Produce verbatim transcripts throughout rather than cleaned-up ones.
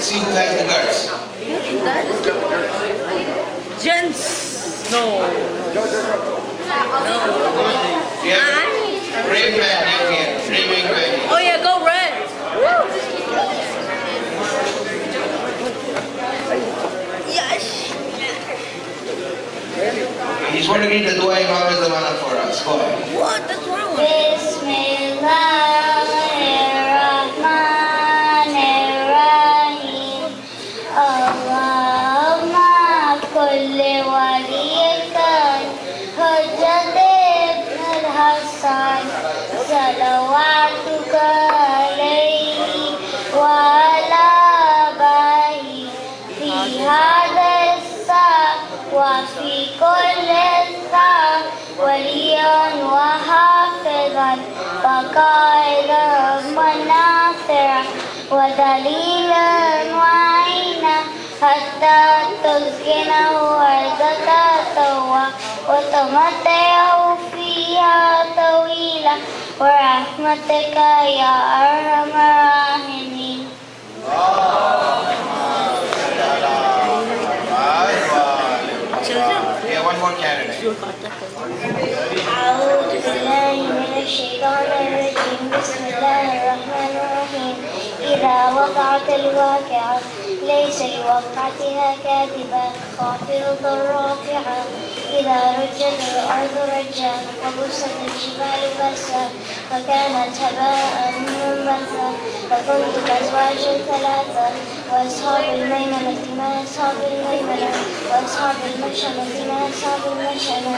Let's see who has the guards. Gents. No. No. Yeah. Red man, you can. Red man, red. Oh yeah, go red. Woo. Yes. He's going to read the Dua Imam Zamana for us. Go ahead. What? That's wrong. Bismillahirrahmanirrahim. Allahumma kulli walikan Hujjat ibn al-Hasan salawatuka alayhi wa ala abahi fi hadha as-sa' wa fi kulli sa' waliyan wa hafizan wa qaidan wa nasiran wa dalilan wa aina hatta tuzkinahu ardaka وتمتعه فيها طويلا ورحمتك يا أرحم الراحمين. Yeah, one more candidate. أعوذ بالله من الشيطان الرجيم. بسم الله الرحمن الرحيم. إذا وقعت الواقعة ليس لوقعتها كاذبة خافضة رافعة إذا رجت الأرض رجا وبست الجبال بسا فكانت هباء منبثا فكنتم أزواجا ثلاثة وأصحاب الميمنة ما أصحاب الميمنة وأصحاب المشأمة ما أصحاب المشأمة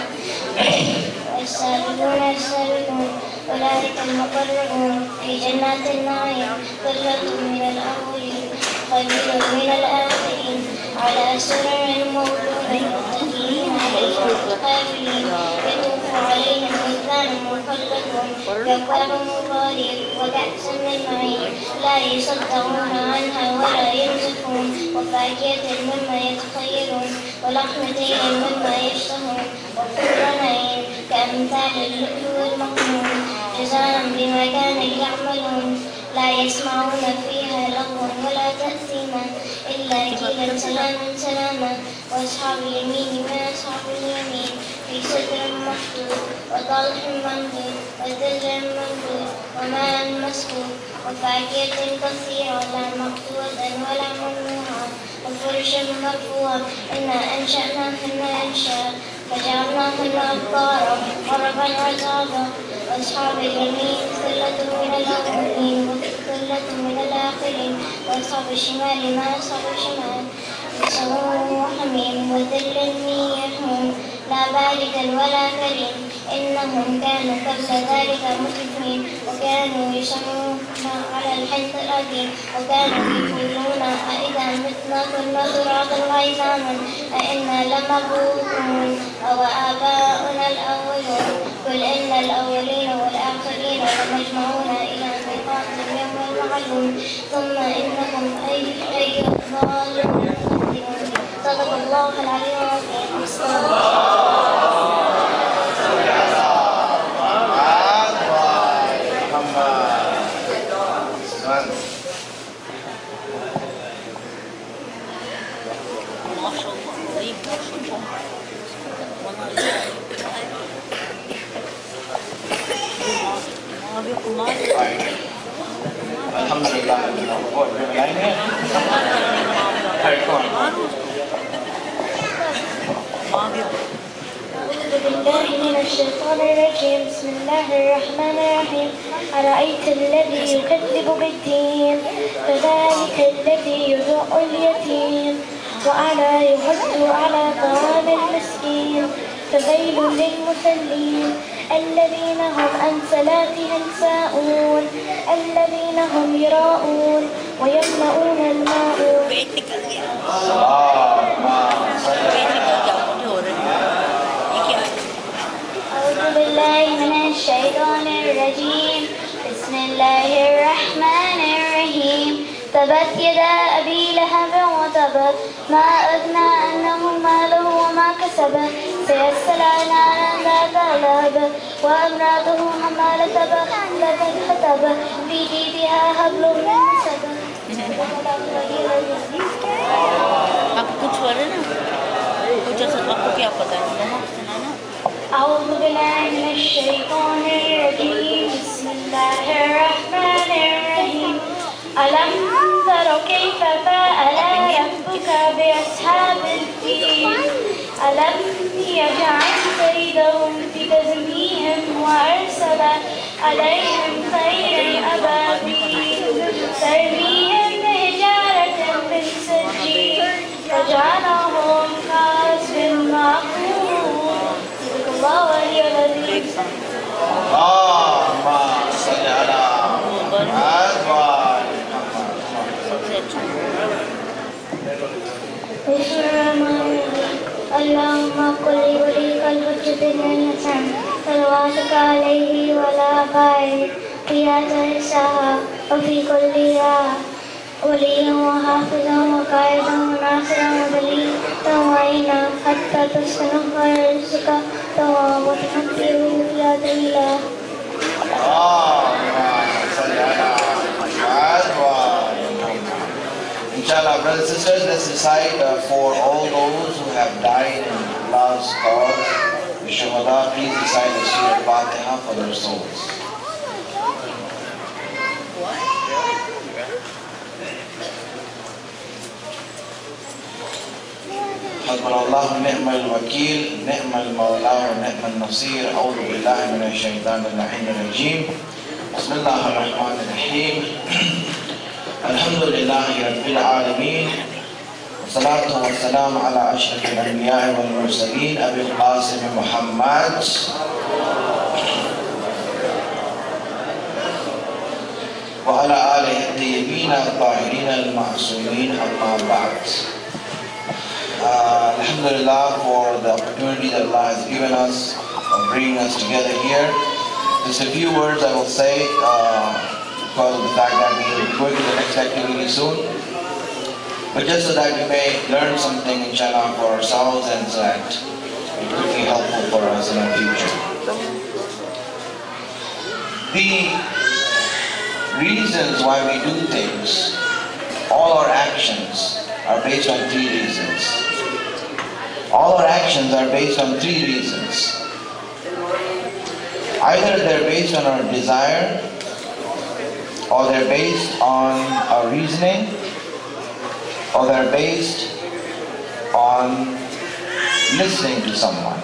والسابقون السابقون أولئك المقربون في جنات النعيم ثلة من الأولين قليل من الآخرين على سرر موضونة متكئين عليها متقابلين يطوف عليهم ولدان مخلدون بأكواب مبارك وكأس من معين لا يصدعون عنها ولا ينزفون وفاكهة مما يتخيرون ولحم طير مما يشتهون وحور عين كأمثال اللؤلؤ المكنون جزاء بما كانوا يعملون لا يسمعون فيها لغوا ولا تأثيما إلا قيلا سلاما سلاما وأصحاب اليمين ما أصحاب اليمين في سدر مخضود وطلح ممدود وظل ممدود وماء مسكوب وفاكهة كثيرة لا مقصودة ولا ممنوعة وفرش مرفوعة إنا أنشأناهن إنشاء فجعلناهن أبكارا عربا عتابا وأصحاب اليمين ثلة من الأولين وثلة من الآخرين وأصحاب الشمال ما أصحاب الشمال سموم وحميم وذل من يحموم لا بارد ولا كريم إنهم كانوا قبل ذلك مسرفين وكانوا يصرون على الحنث الأثيم وكانوا يقولون أئذا متنا كنا ترابا وعظاما أئنا لمبعوثون أو آباؤنا الأولون قل إن الأولين والآخرين لمجمعون إلى ميقات يوم معلوم ثم إنكم أيها الضالون صدق الله العلي العظيم. Alhamdulillah. أعوذ بالله من الشيطان الرجيم. بسم الله الرحمن الرحيم. أرأيت الذي يكذب بالدين فذلك الذي يدع اليتيم وألا يحض على طعام المسكين فويل للمصلين الذين هم عن صلاتهم ساهون الذين هم يراءون ويمنعون الماعون. أعوذ بالله من الشيطان الرجيم. بسم الله الرحمن الرحيم. تبت يدا أبي لهب وتب ما أغنى عنه ماله وما كسب سيصلى نارا ذات لهب وامرأته حمالة الحطب في جيدها حبل من مسد. بالله من الشيطان الرجيم بسم الله الرحمن الرحيم ألم تر كيف فعل ربك بأصحاب الفيل ألم يجعل كيدهم في تدمير وأرسل عليهم طيرا أبابيل ترميهم بحجارة من سجيل فجعلهم كعصف مأكول صدق الله العلي العظيم. اللهم صل على محمد. اللهم قل وليك الحجة بن الحسن صلواتك عليه وعلى آبائه في هذا الساعة وفي كل راحة وليا وحافظا وقائدا وناصرا ودليلا وعينا حتى تسكن رزقك وتمتعه في هذا الله. Inshallah, brothers and sisters, let's recite uh, for all those who have died in Allah's cause. We should Allah please recite the Surah Fatiha for their souls. حسبنا الله ونعم الوكيل نعم المولى ونعم النصير أعوذ بالله من الشيطان اللعين الرجيم بسم الله الرحمن الرحيم الحمد لله رب العالمين والصلاة والسلام على أشرف الأنبياء والمرسلين أبي القاسم محمد وعلى آله الطيبين الطاهرين المعصومين أما بعد. Uh, Alhamdulillah for the opportunity that Allah has given us of bringing us together here. Just a few words I will say uh, because of the fact that we will be going to the next activity soon. But just so that we may learn something inshallah for ourselves and so that it could be helpful for us in our future. The reasons why we do things, all our actions are based on three reasons. All our actions are based on three reasons. Either they're based on our desire, or they're based on our reasoning, or they're based on listening to someone.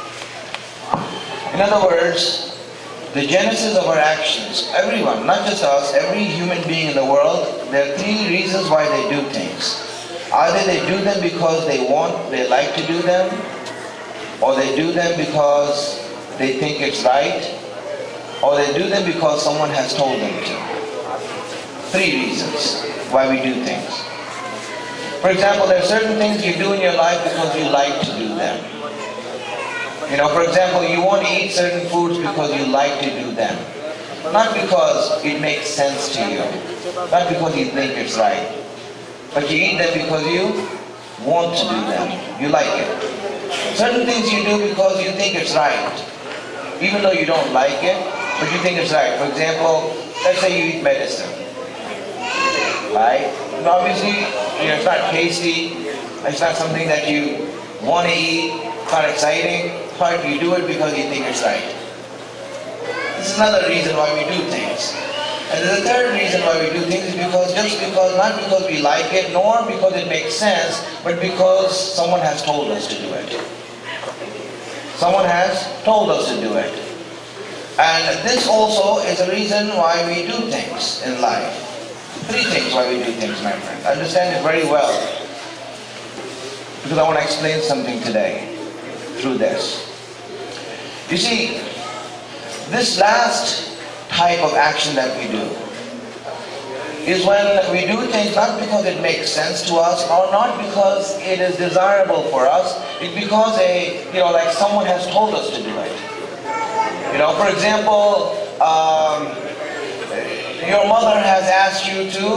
In other words, the genesis of our actions, everyone, not just us, every human being in the world, there are three reasons why they do things. Either they do them because they want, they like to do them, or they do them because they think it's right, or they do them because someone has told them to. Three reasons why we do things. For example, there are certain things you do in your life because you like to do them. You know, for example, you want to eat certain foods because you like to do them. Not because it makes sense to you, not because you think it's right. But you eat them because you want to do them. You like it. Certain things you do because you think it's right. Even though you don't like it, but you think it's right. For example, let's say you eat medicine. Right? And obviously, you know, it's not tasty. It's not something that you want to eat. It's not exciting. But you do it because you think it's right. This is another reason why we do things. And the third reason why we do things is because just because, not because we like it, nor because it makes sense, but because someone has told us to do it. Someone has told us to do it. And this also is a reason why we do things in life. Three things why we do things, my friend. Understand it very well. Because I want to explain something today through this. You see, this last type of action that we do is when we do things not because it makes sense to us or not because it is desirable for us. It's because a you know like someone has told us to do it. You know, for example, um, your mother has asked you to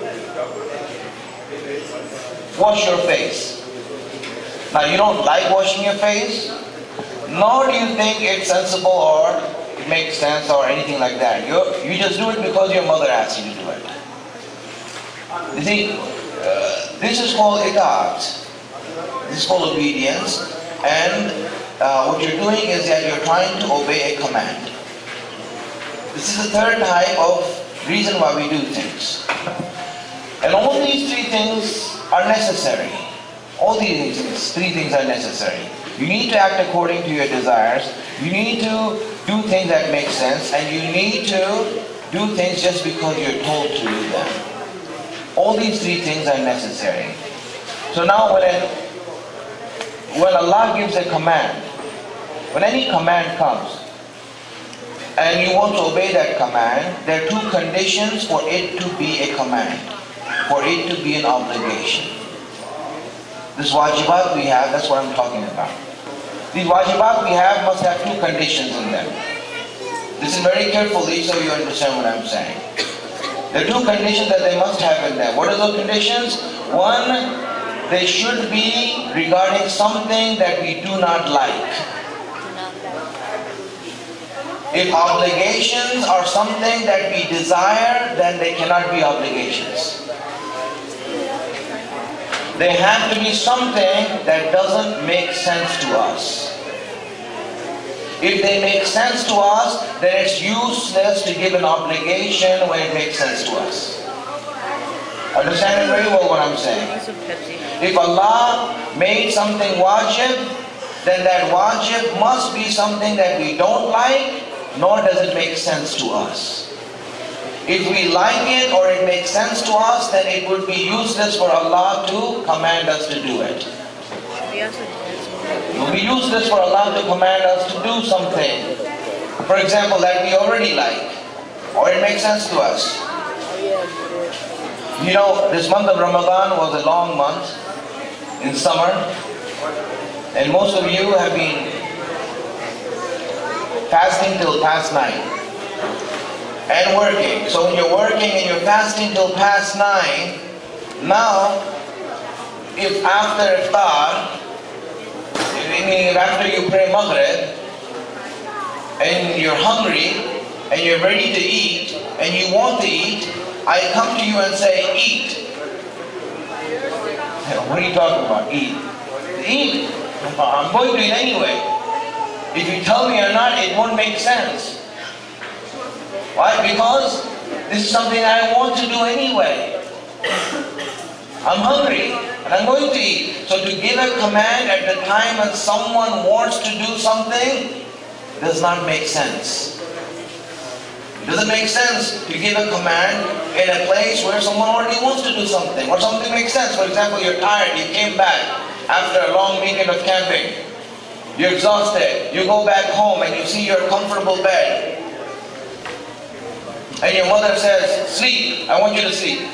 wash your face. Now you don't like washing your face, nor do you think it's sensible or it makes sense or anything like that. You you just do it because your mother asked you to do it. You see, uh, this is called itaat. This is called obedience, and uh, what you're doing is that you're trying to obey a command. This is the third type of reason why we do things. And all these three things are necessary. All these things, three things are necessary. You need to act according to your desires. You need to do things that make sense. And you need to do things just because you're told to do them. All these three things are necessary. So now when, when Allah gives a command, when any command comes, and you want to obey that command, there are two conditions for it to be a command, for it to be an obligation. This wajibat we have, that's what I'm talking about. These wajibat we have must have two conditions in them. Listen very carefully so you understand what I'm saying. There are two conditions that they must have in them. What are those conditions? One, they should be regarding something that we do not like. If obligations are something that we desire, then they cannot be obligations. They have to be something that doesn't make sense to us. If they make sense to us, then it's useless to give an obligation when it makes sense to us. Understand very well what I'm saying? If Allah made something wajib, then that wajib must be something that we don't like, nor does it make sense to us. If we like it or it makes sense to us, then it would be useless for Allah to command us to do it. It would be useless for Allah to command us to do something, for example, that we already like, or it makes sense to us. You know, this month of Ramadan was a long month in summer, and most of you have been fasting till past nine and working. So when you're working and you're fasting till past nine, now if after iftar, meaning after you pray Maghrib and you're hungry and you're ready to eat and you want to eat, I come to you and say, eat. What are you talking about? Eat. Eat. I'm going to eat anyway. If you tell me or not, it won't make sense. Why? Because this is something I want to do anyway. I'm hungry and I'm going to eat. So to give a command at the time when someone wants to do something does not make sense. It doesn't make sense to give a command in a place where someone already wants to do something, or something makes sense. For example, you're tired, you came back after a long weekend of camping. You're exhausted. You go back home and you see your comfortable bed. And your mother says, sleep, I want you to sleep.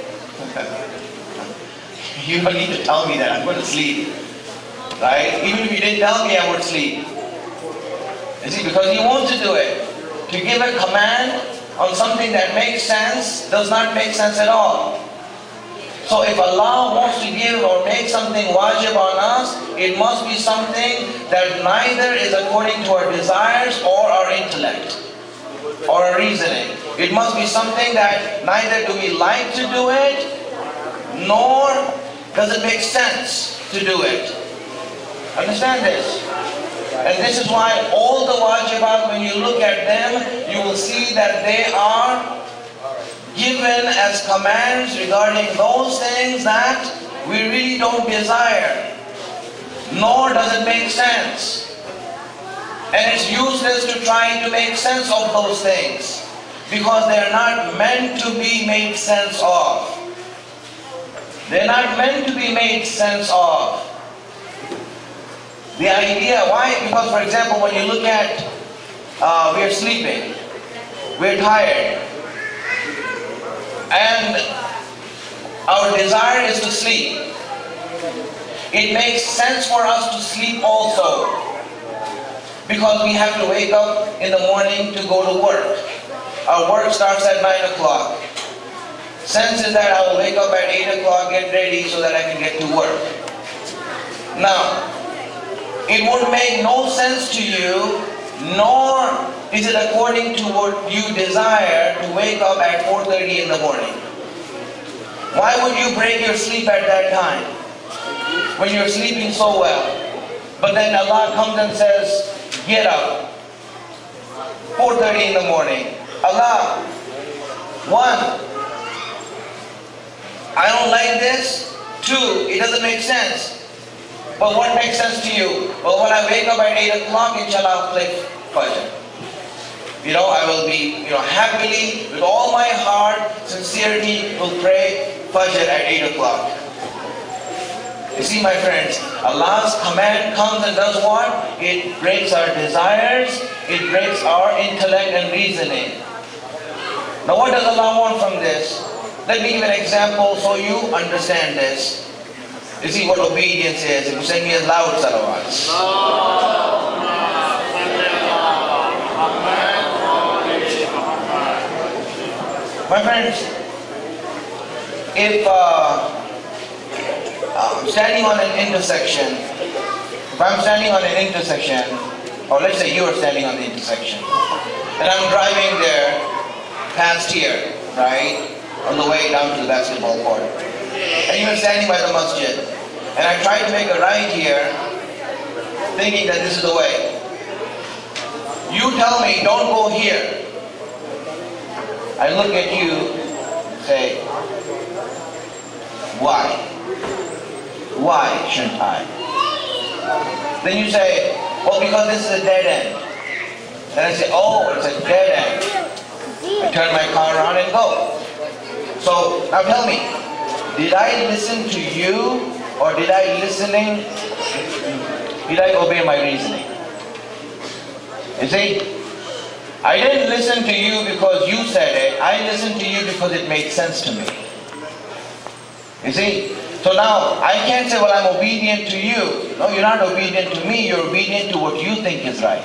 You don't need to tell me that, I'm going to sleep. Right? Even if you didn't tell me, I would sleep. You see, because you want to do it. To give a command on something that makes sense does not make sense at all. So if Allah wants to give or make something wajib on us, it must be something that neither is according to our desires or our intellect or our reasoning. It must be something that neither do we like to do it, nor does it make sense to do it. Understand this? And this is why all the wajibat, when you look at them, you will see that they are given as commands regarding those things that we really don't desire, nor does it make sense. And it's useless to try to make sense of those things, because they're not meant to be made sense of. They're not meant to be made sense of. The idea, why? Because for example, when you look at, uh, we're sleeping, we're tired, and our desire is to sleep. It makes sense for us to sleep also, because we have to wake up in the morning to go to work. Our work starts at nine o'clock. Sense is that I will wake up at eight o'clock, get ready so that I can get to work. Now, it would make no sense to you, nor is it according to what you desire to wake up at four thirty in the morning. Why would you break your sleep at that time, when you're sleeping so well? But then Allah comes and says, get up. four thirty in the morning. Allah, one, I don't like this. Two, it doesn't make sense. But what makes sense to you? Well, when I wake up at eight o'clock, inshallah, I'll play Fajr. You know, I will be, you know, happily, with all my heart, sincerity, will pray Fajr at eight o'clock. You see, my friends, Allah's command comes and does what? It breaks our desires, it breaks our intellect and reasoning. Now what does Allah want from this? Let me give an example so you understand this. You see what obedience is. If you send me a loud salawats. My friends, if uh, I'm standing on an intersection, if I'm standing on an intersection, or let's say you are standing on the intersection, and I'm driving there, past here, right, on the way down to the basketball court, and you're standing by the masjid, and I try to make a right here, thinking that this is the way. You tell me, don't go here. I look at you, say, why? Why shouldn't I? Then you say, well, because this is a dead end. Then I say, oh, it's a dead end. I turn my car around and go. So, now tell me, did I listen to you, or did I listening, did I obey my reasoning? You see? I didn't listen to you because you said it. I listened to you because it made sense to me. You see? So now, I can't say, well, I'm obedient to you. No, you're not obedient to me. You're obedient to what you think is right.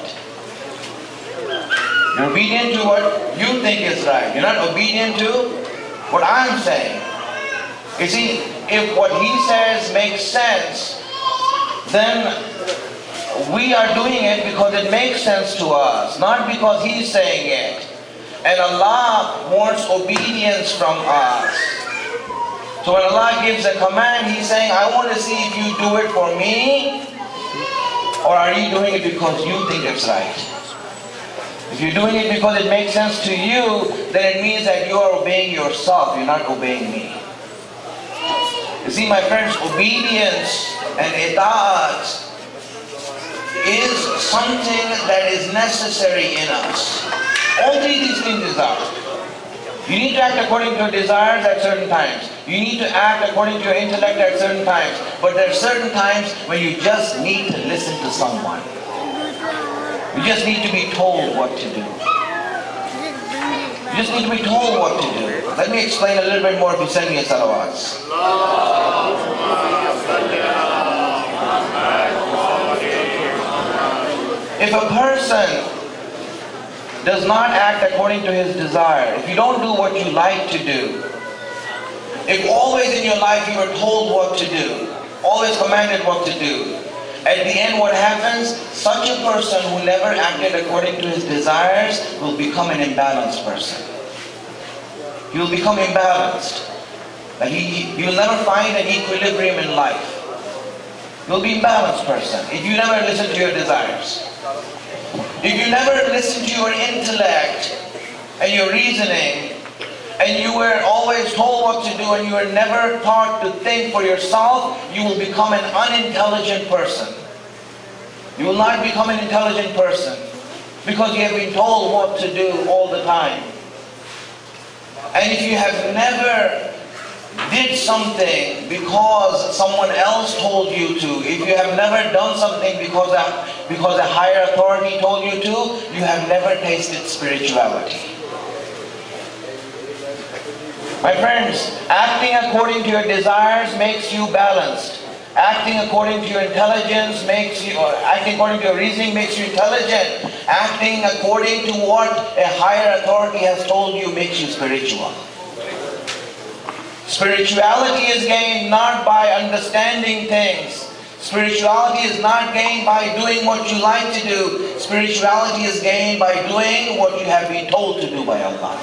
You're obedient to what you think is right. You're not obedient to what I'm saying. You see, if what he says makes sense, then we are doing it because it makes sense to us, not because he's saying it. And Allah wants obedience from us. So when Allah gives a command, he's saying, I want to see if you do it for me, or are you doing it because you think it's right? If you're doing it because it makes sense to you, then it means that you are obeying yourself, you're not obeying me. You see, my friends, obedience and ita'at is something that is necessary in us. All three of these things are. You need to act according to your desires at certain times. You need to act according to your intellect at certain times. But there are certain times when you just need to listen to someone. You just need to be told what to do. You just need to be told what to do. Let me explain a little bit more if you send me a salawats. If a person does not act according to his desire, if you don't do what you like to do, if always in your life you are told what to do, always commanded what to do, at the end what happens? Such a person who never acted according to his desires will become an imbalanced person. He will become imbalanced. That he, he will never find an equilibrium in life. He will be an imbalanced person if you never listen to your desires. If you never listen to your intellect and your reasoning, and you were always told what to do and you were never taught to think for yourself, you will become an unintelligent person. You will not become an intelligent person because you have been told what to do all the time. And if you have never did something because someone else told you to, if you have never done something because a, because a higher authority told you to, you have never tasted spirituality. My friends, acting according to your desires makes you balanced. Acting according to your intelligence makes you, or acting according to your reasoning makes you intelligent. Acting according to what a higher authority has told you makes you spiritual. Spirituality is gained not by understanding things. Spirituality is not gained by doing what you like to do. Spirituality is gained by doing what you have been told to do by Allah.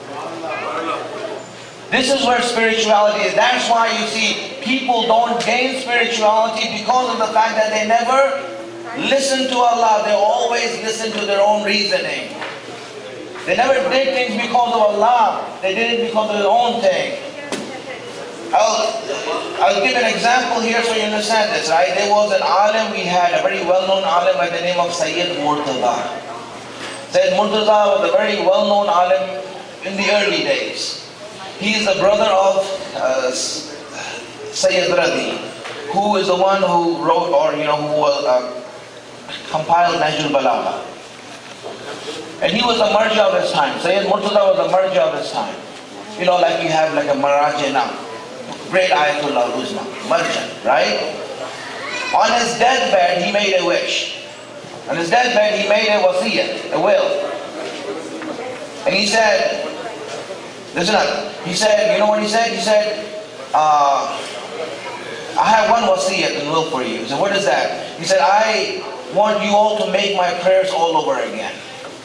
This is where spirituality is. That's why you see people don't gain spirituality because of the fact that they never listen to Allah. They always listen to their own reasoning. They never did things because of Allah. They did it because of their own thing. I'll, I'll give an example here so you understand this, right? There was an alim we had, a very well-known alim by the name of Sayyid Murtaza. Sayyid Murtaza was a very well-known alim in the early days. He is the brother of uh, Sayyid Radi, who is the one who wrote, or you know, who was, uh, compiled Nahjul Balagha. And he was the marja of his time. Sayyid Murtaza was the marja of his time. You know, like you have like a Maraja now. Great Ayatollah Uzma, marja, right? On his deathbed, he made a wish. On his deathbed, he made a wasiyah, a will. And he said, listen up. He said, you know what he said? He said, uh, I have one wasiyah and will for you. He said, what is that? He said, I want you all to make my prayers all over again.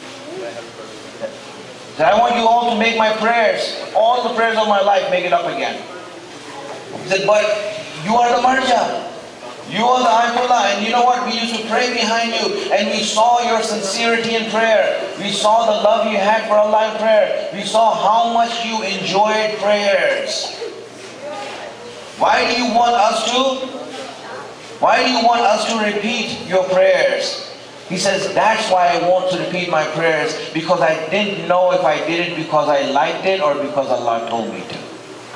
He said, I want you all to make my prayers, all the prayers of my life, make it up again. He said, but you are the marja. You are the Ayatollah, and you know what? We used to pray behind you, and we saw your sincerity in prayer. We saw the love you had for Allah in prayer. We saw how much you enjoyed prayers. Why do you want us to? Why do you want us to repeat your prayers? He says, that's why I want to repeat my prayers, because I didn't know if I did it because I liked it or because Allah told me to.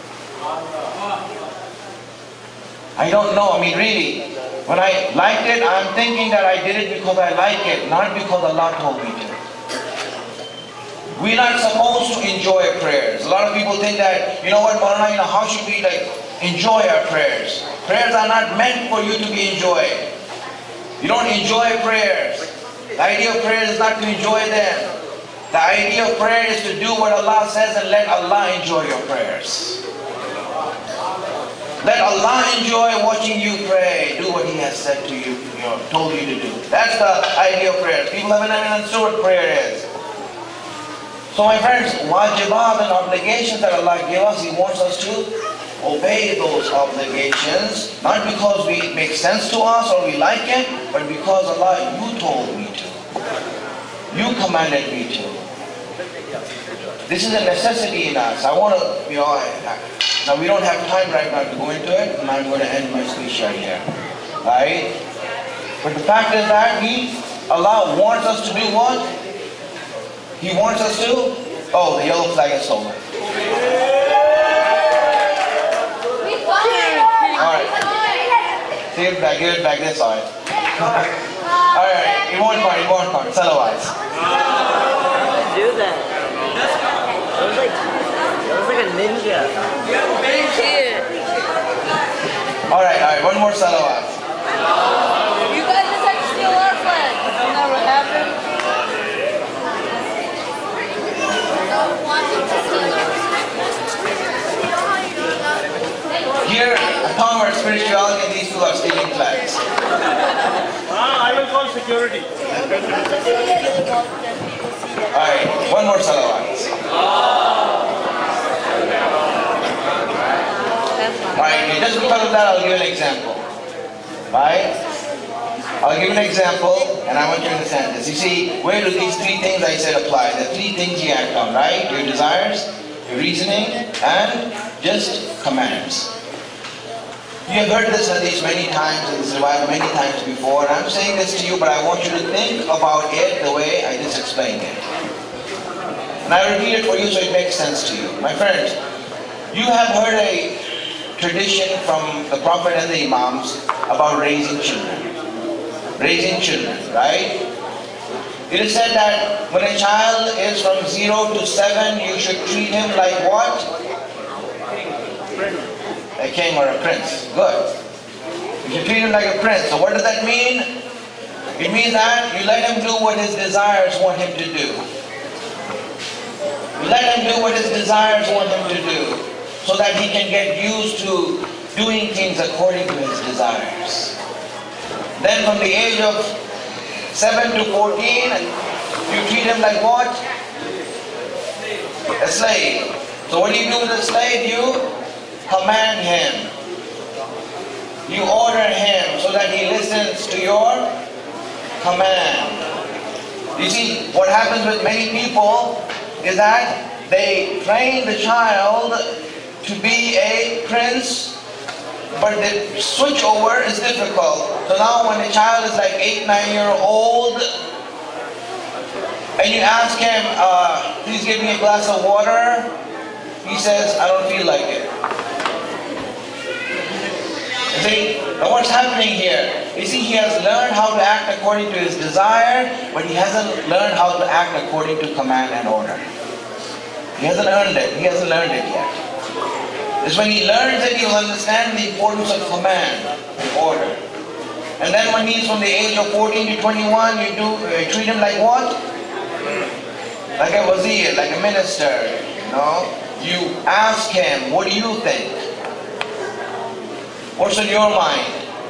I don't know, I mean really, when I liked it, I'm thinking that I did it because I like it, not because Allah told me to. We're not supposed to enjoy prayers. A lot of people think that, you know what, Maulana, you know, how should we like enjoy our prayers? Prayers are not meant for you to be enjoyed. You don't enjoy prayers. The idea of prayer is not to enjoy them. The idea of prayer is to do what Allah says and let Allah enjoy your prayers. Let Allah enjoy watching you pray. Do what He has said to you, you know, told you to do. That's the idea of prayer. People haven't even understood what prayer is. So my friends, wajibat and obligations that Allah gave us, He wants us to obey those obligations, not because we, it makes sense to us or we like it, but because Allah, you told me to. You commanded me to. This is a necessity in us. I want to, you know, I, I, now we don't have time right now to go into it, and I'm going to end my speech right here. Right? But the fact is that He, Allah wants us to do what? He wants us to? Oh, the yellow flag is stolen. Alright. Give it back, give it back this side. Alright, it won't count, it won't count. Salawats. Do that. That was like, that was like a ninja. Alright, alright, one more salawat. You guys just had to steal our flag. Isn't that what happened? Here, I talk about spirituality and these two are stealing flags. Ah, I will call security. Alright, one more salawat. Alright, just because of that, I'll give an example. Right? I'll give an example, and I want you to understand this. You see, where do these three things I said apply? The three things you act on, right? Your desires, your reasoning, and just commands. You have heard this hadith many times in this riwayah many times before, and I'm saying this to you, but I want you to think about it the way I just explained it. And I repeat it for you so it makes sense to you. My friends, you have heard a tradition from the Prophet and the Imams about raising children. Raising children, right? It is said that when a child is from zero to seven, you should treat him like what? A king or a prince. Good. You should treat him like a prince. So what does that mean? It means that you let him do what his desires want him to do. You let him do what his desires want him to do, so that he can get used to doing things according to his desires. Then from the age of seven to fourteen, you treat him like what? A slave. So what do you do with a slave? You command him. You order him so that he listens to your command. You see, what happens with many people is that they train the child to be a prince, but the switch over is difficult. So now when the child is like eight, nine year old, and you ask him, uh, please give me a glass of water, he says, I don't feel like it. You see, now what's happening here? You see, he has learned how to act according to his desire, but he hasn't learned how to act according to command and order. He hasn't earned it. He hasn't learned it yet. It's when he learns it, he will understand the importance of command and order. And then when he's from the age of fourteen to twenty-one, you do uh, treat him like what? Like a wazir, like a minister. You know, you ask him, what do you think? What's in your mind?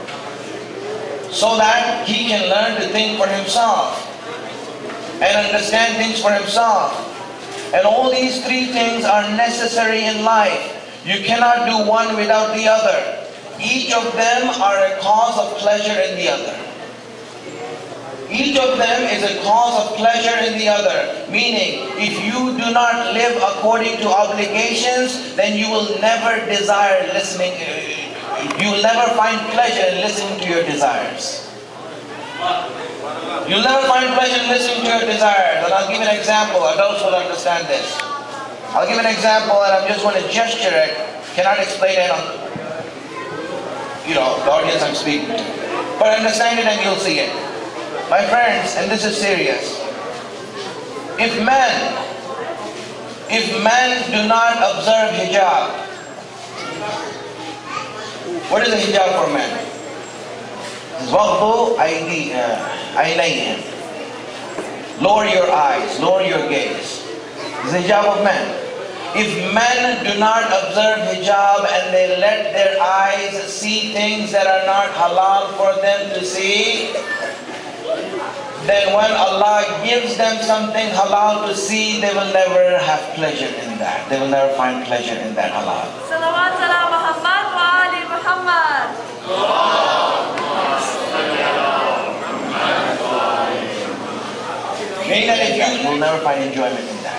So that he can learn to think for himself and understand things for himself. And all these three things are necessary in life. You cannot do one without the other. Each of them are a cause of pleasure in the other. Each of them is a cause of pleasure in the other. Meaning, if you do not live according to obligations, then you will never desire listening. You will never find pleasure in listening to your desires. You'll never find pleasure in listening to your desires. And I'll give an example. Adults will understand this. I'll give an example, and I'm just going to gesture it. Cannot explain it on, you know, the audience I'm speaking to. But understand it and you'll see it. My friends, and this is serious. If men, if men do not observe hijab, what is a hijab for men? Waqdu aynayhim. Lower your eyes, lower your gaze. It's the hijab of men. If men do not observe hijab and they let their eyes see things that are not halal for them to see, then when Allah gives them something halal to see, they will never have pleasure in that. They will never find pleasure in that halal. Salawat ala Muhammad wa ali Muhammad. Meaning that if you will never find enjoyment in that.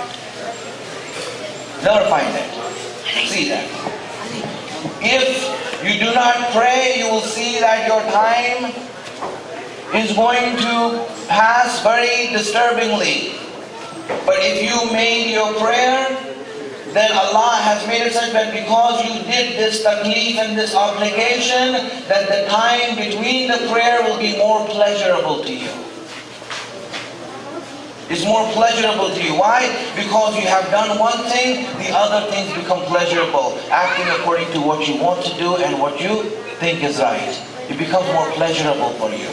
Never find it. See that. If you do not pray, you will see that your time is going to pass very disturbingly. But if you made your prayer, then Allah has made it such that because you did this taklif and this obligation, that the time between the prayer will be more pleasurable to you. It's more pleasurable to you. Why? Because you have done one thing, the other things become pleasurable. Acting according to what you want to do and what you think is right. It becomes more pleasurable for you.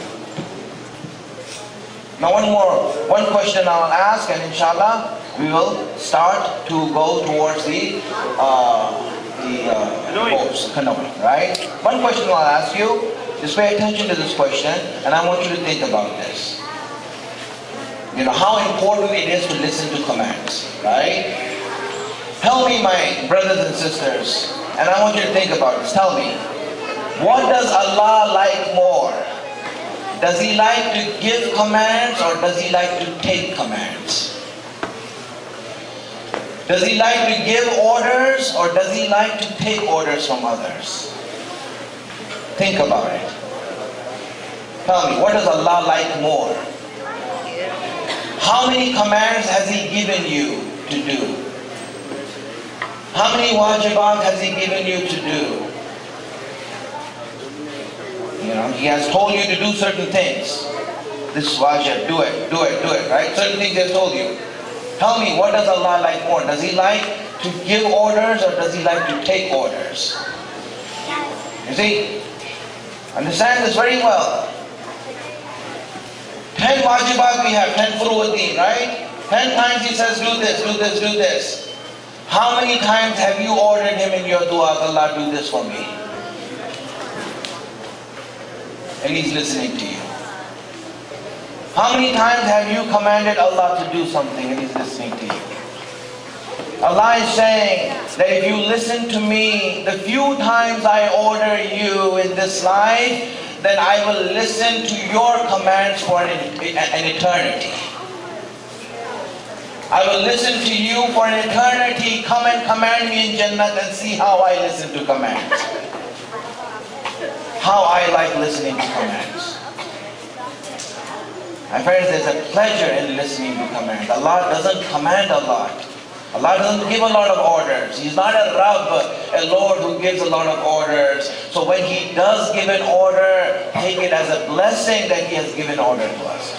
Now one more, one question I'll ask, and inshallah we will start to go towards the uh, the uh, canoeing, right? One question I'll ask you, just pay attention to this question, and I want you to think about this. You know, how important it is to listen to commands, right? Tell me, my brothers and sisters, and I want you to think about this. Tell me, what does Allah like more? Does He like to give commands or does He like to take commands? Does He like to give orders or does He like to take orders from others? Think about it. Tell me, what does Allah like more? How many commands has He given you to do? How many wajibat has He given you to do? You know, He has told you to do certain things. This is wajib, do it, do it, do it, right? Certain things He has told you. Tell me, what does Allah like more? Does He like to give orders or does He like to take orders? You see, understand this very well. Ten wajibat we have, ten furu'ud-din, right? Ten times He says, do this, do this, do this. How many times have you ordered Him in your dua, Allah, do this for me? And He's listening to you. How many times have you commanded Allah to do something and He's listening to you? Allah is saying that if you listen to me, the few times I order you in this life, then I will listen to your commands for an, an eternity. I will listen to you for an eternity. Come and command me in Jannat and see how I listen to commands. How I like listening to commands. My friends, there's a pleasure in listening to commands. Allah doesn't command a lot. Allah doesn't give a lot of orders. He's not a Rabb, a Lord who gives a lot of orders. So when He does give an order, take it as a blessing that He has given order to us.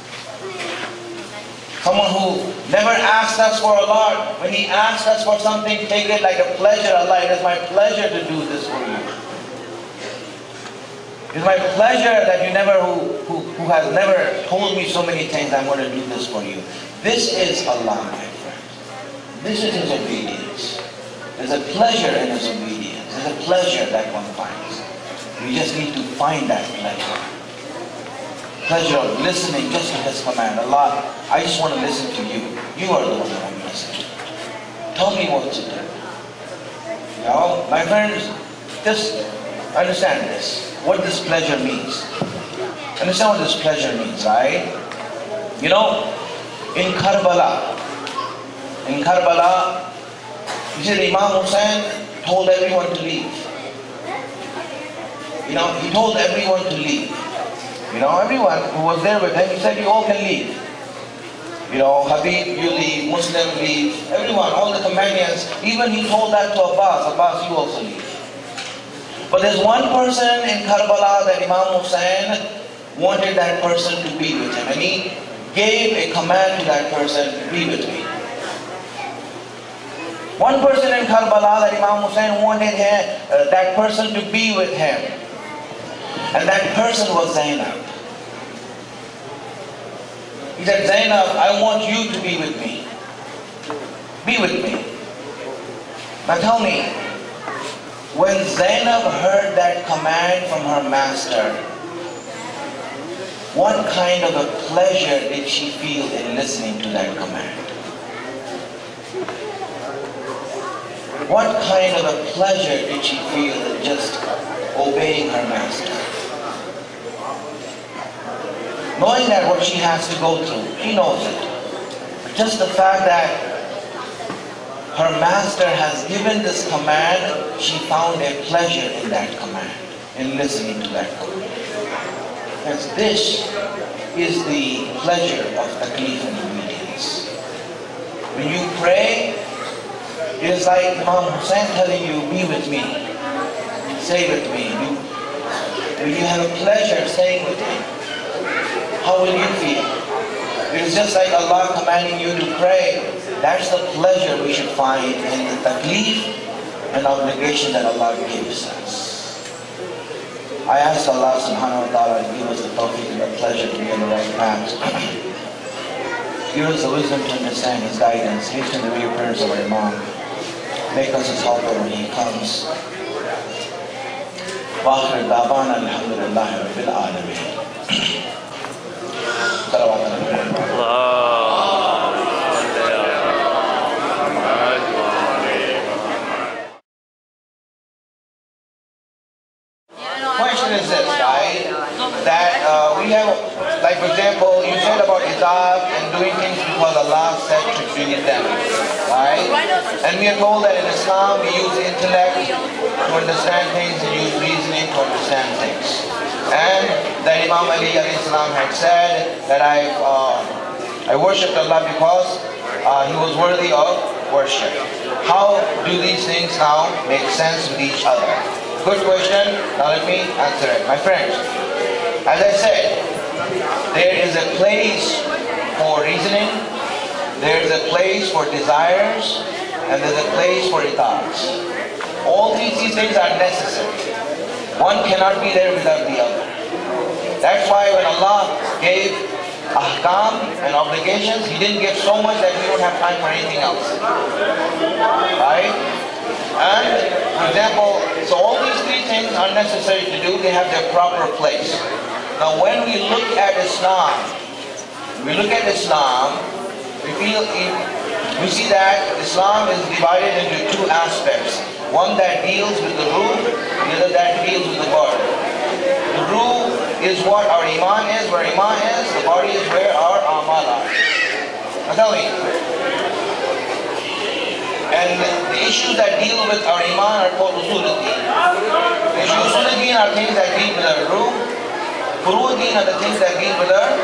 Someone who never asked us for a lot, when He asks us for something, take it like a pleasure. Allah, it is my pleasure to do this for you. It is my pleasure that you never, who, who, who has never told me so many things, I'm going to do this for you. This is Allah, my friend. This is His obedience. There's a pleasure in His obedience. There's a pleasure that one finds. We just need to find that pleasure. Pleasure of listening just to His command. Allah, I just want to listen to you. You are the one that I'm listening to. Tell me what to do. You know, my friends, just understand this. What this pleasure means. Understand what this pleasure means, right? You know, in Karbala, in Karbala, you see, Imam Hussein told everyone to leave. You know, he told everyone to leave. You know, everyone who was there with him, he said, you all can leave. You know, Habib, you leave, Muslim leave, everyone, all the companions, even he told that to Abbas, Abbas, you also leave. But there's one person in Karbala that Imam Hussein wanted that person to be with him. And he gave a command to that person, be with me. One person in Karbala that Imam Hussein wanted him, uh, that person to be with him. And that person was Zainab. He said, Zainab, I want you to be with me. Be with me. Now tell me, when Zainab heard that command from her master, what kind of a pleasure did she feel in listening to that command? What kind of a pleasure did she feel in just obeying her master? Knowing that what she has to go through, she knows it. Just the fact that her master has given this command, she found a pleasure in that command, in listening to that command. Because this is the pleasure of taklif and obedience. When you pray, it is like Imam Hussein telling you, be with me, stay with me. You, when you have a pleasure staying with me, how will you feel? It is just like Allah commanding you to pray. That's the pleasure we should find in the taklif and obligation that Allah gives us. I ask Allah subhanahu wa ta'ala to give us the tawfiq and the pleasure to be on the right path. Give us the wisdom to understand His guidance. Hasten the reappearance of our Imam. Make us His helper when He comes. Wa akhir da'wana alhamdulillahi rabbil alameen. Question is this, right? That uh, we have, like for example, you said about izab and doing things because Allah said to do them, right? And we are told that in Islam we use intellect to understand things and use reasoning to understand things. And that Imam Ali alayhi salam had said that I uh, I worshipped Allah because uh, He was worthy of worship. How do these things now make sense with each other? Good question. Now let me answer it. My friends, as I said, there is a place for reasoning, there is a place for desires, and there's a place for itaats. All these, these things are necessary. One cannot be there without the other. That's why when Allah gave ahkam and obligations, He didn't give so much that we don't have time for anything else. Right? And, for example, so all these three things are necessary to do, they have their proper place. Now when we look at Islam, we look at Islam, we feel, we see that Islam is divided into two aspects. One that deals with the ruh, the other that deals with the bird. The ruh is what our iman is, where iman is, the body is where our amal are. Now tell me. And the issues that deal with our iman are called usul al-din. The issues of usul al-din are things that deal with our ruh. Furu al-din are the things that deal with our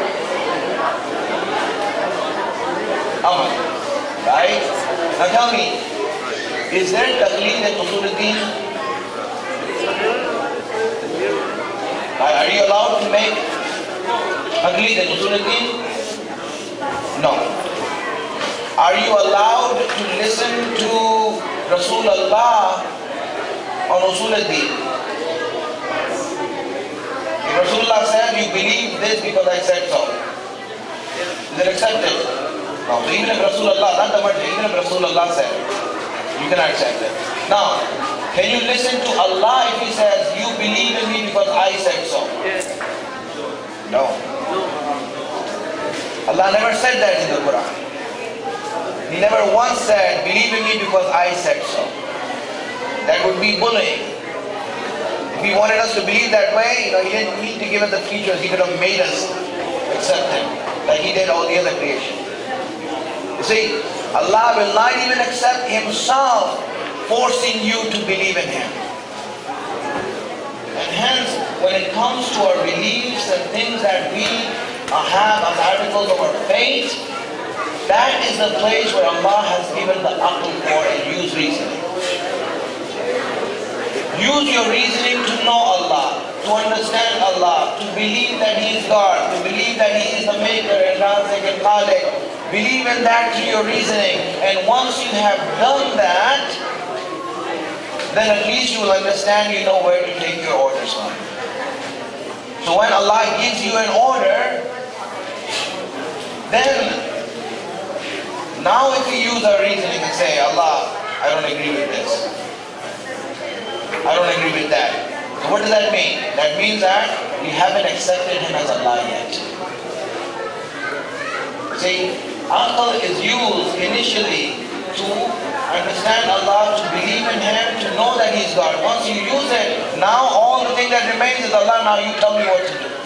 amal. Right? Now tell me, is there taqleed in usul al-din? Are you allowed to make taqleed in usul al-din? No. Are you allowed to listen to Rasulullah on usul al-din? If Rasulullah said, you believe this because I said so, is it accepted? No. So even if Rasulullah, not the marja, even if Rasulullah said, you cannot accept it. Now, can you listen to Allah if He says, you believe in me because I said so? No. Allah never said that in the Quran. He never once said, believe in me because I said so. That would be bullying. If He wanted us to believe that way, you know, He didn't need to give us the features. He could have made us accept Him, like He did all the other creation. You see, Allah will not even accept Himself forcing you to believe in Him. And hence, when it comes to our beliefs and things that we have as articles of our faith, that is the place where Allah has given the aql for, and use reasoning. Use your reasoning to know Allah, to understand Allah, to believe that He is God, to believe that He is the Maker and Razik and Khaliq. Believe in that through your reasoning. And once you have done that, then at least you will understand, you know where to take your orders from. So when Allah gives you an order, then now if we use our reasoning and say, Allah, I don't agree with this, I don't agree with that. So what does that mean? That means that we haven't accepted Him as Allah yet. See, aql is used initially to understand Allah, to believe in Him, to know that He is God. Once you use it, now all the thing that remains is Allah, now you tell me what to do.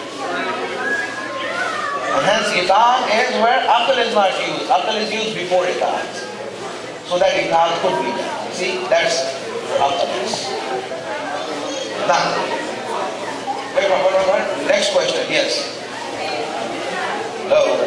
And hence itaat is where aql is not used. Aql is used before itaat. So that itaat could be done. See, that's aql is. Now, wait, wait, wait, wait. Next question, yes. Hello.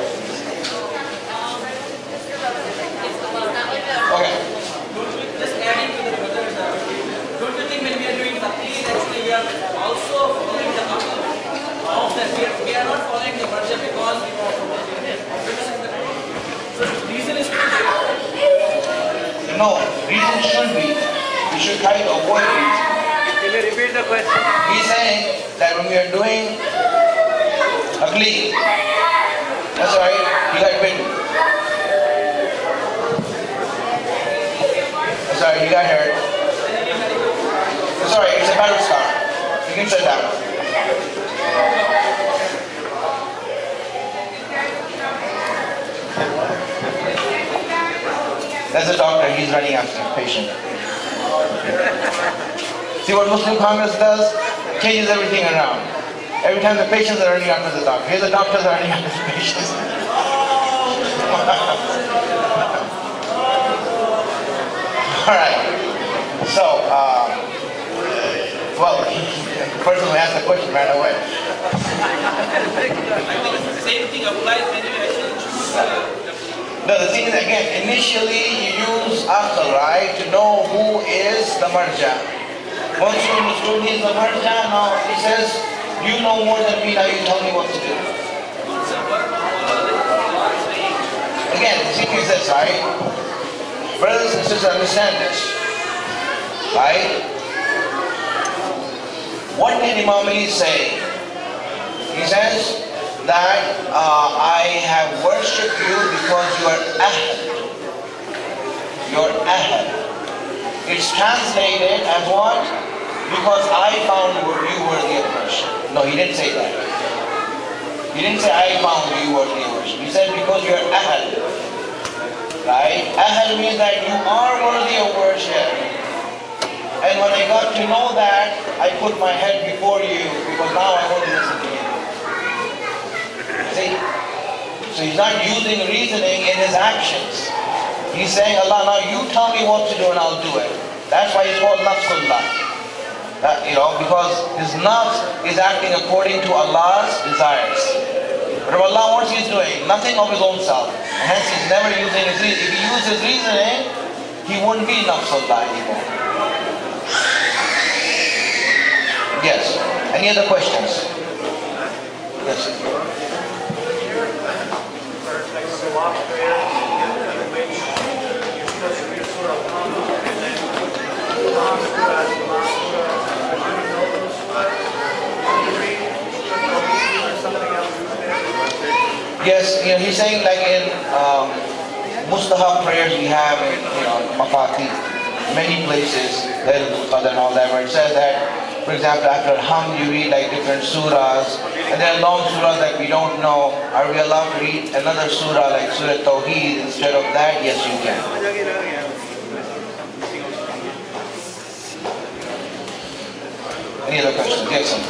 Okay. Just adding to the brothers, don't you think when we are doing taqleed, actually we are also following the aql of that? We are, we are not following the marja because we want to follow it. So reason is to No, reason should be. We should try to avoid reason. Can you repeat the question? He's saying that when we are doing taqleed, that's right, you got bitten. Sorry, you got hurt. Sorry, it's a battle scar. You can sit down. That's a doctor, he's running after a patient. See what Muslim Congress does? Changes everything around. Every time the patients are running after the doctor. Here the doctors are running after the patients. Alright. So, um, well, the person who asked the question ran away. the same thing applies when you actually choose. No, the thing is, again, initially you use aql, right, to know who is the marja. Once you understood he is the marja, now he says, you know more than me, now you tell me what to do. Again, the thing is this, right? Brothers and sisters, understand this, right? What did Imam Ali say? He says that uh, I have worshipped you because you are ahad. You are ahad. It's translated as what? Because I found you worthy of worship. No, he didn't say that. He didn't say I found you worthy of worship. He said because you are ahad. Right? Ahad means that you are worthy of worship. And when I got to know that, I put my head before you because now I want to listen to you. So he's not using reasoning in his actions. He's saying, Allah, now you tell me what to do and I'll do it. That's why he's called Nafsullah. That, you know, because his nafs is acting according to Allah's desires. Whatever Allah wants, he's doing nothing of his own self. And hence he's never using his reasoning. If he used his reasoning, he wouldn't be Nafsullah anymore. Yes. Any other questions? Yes. Yes, you know, he's saying like in um, mustahab prayers we have in, you know, Mafati, many places, Qadr and all that, where it says that, for example, after Hamd you read like different surahs, and there are long surahs that we don't know. Are we allowed to read another surah like Surah Tawheed instead of that? Yes, you can. Any other questions? Yes, sir.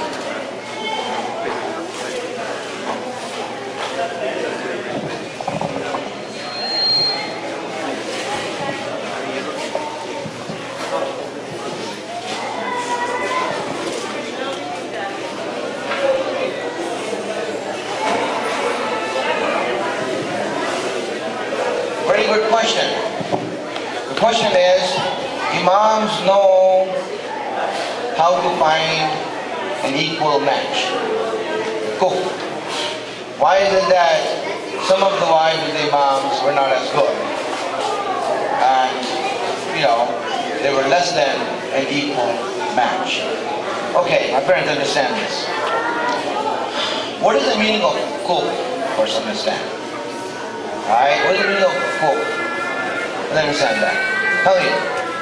Very good question. The question is, Imams know how to find an equal match. Cool. Why is it that some of the wives of the Imams were not as good? And, you know, they were less than an equal match. Okay, my parents understand this. What is the meaning of kuf for some understand? Alright, what is the meaning of kuf? Let's understand that. Tell me.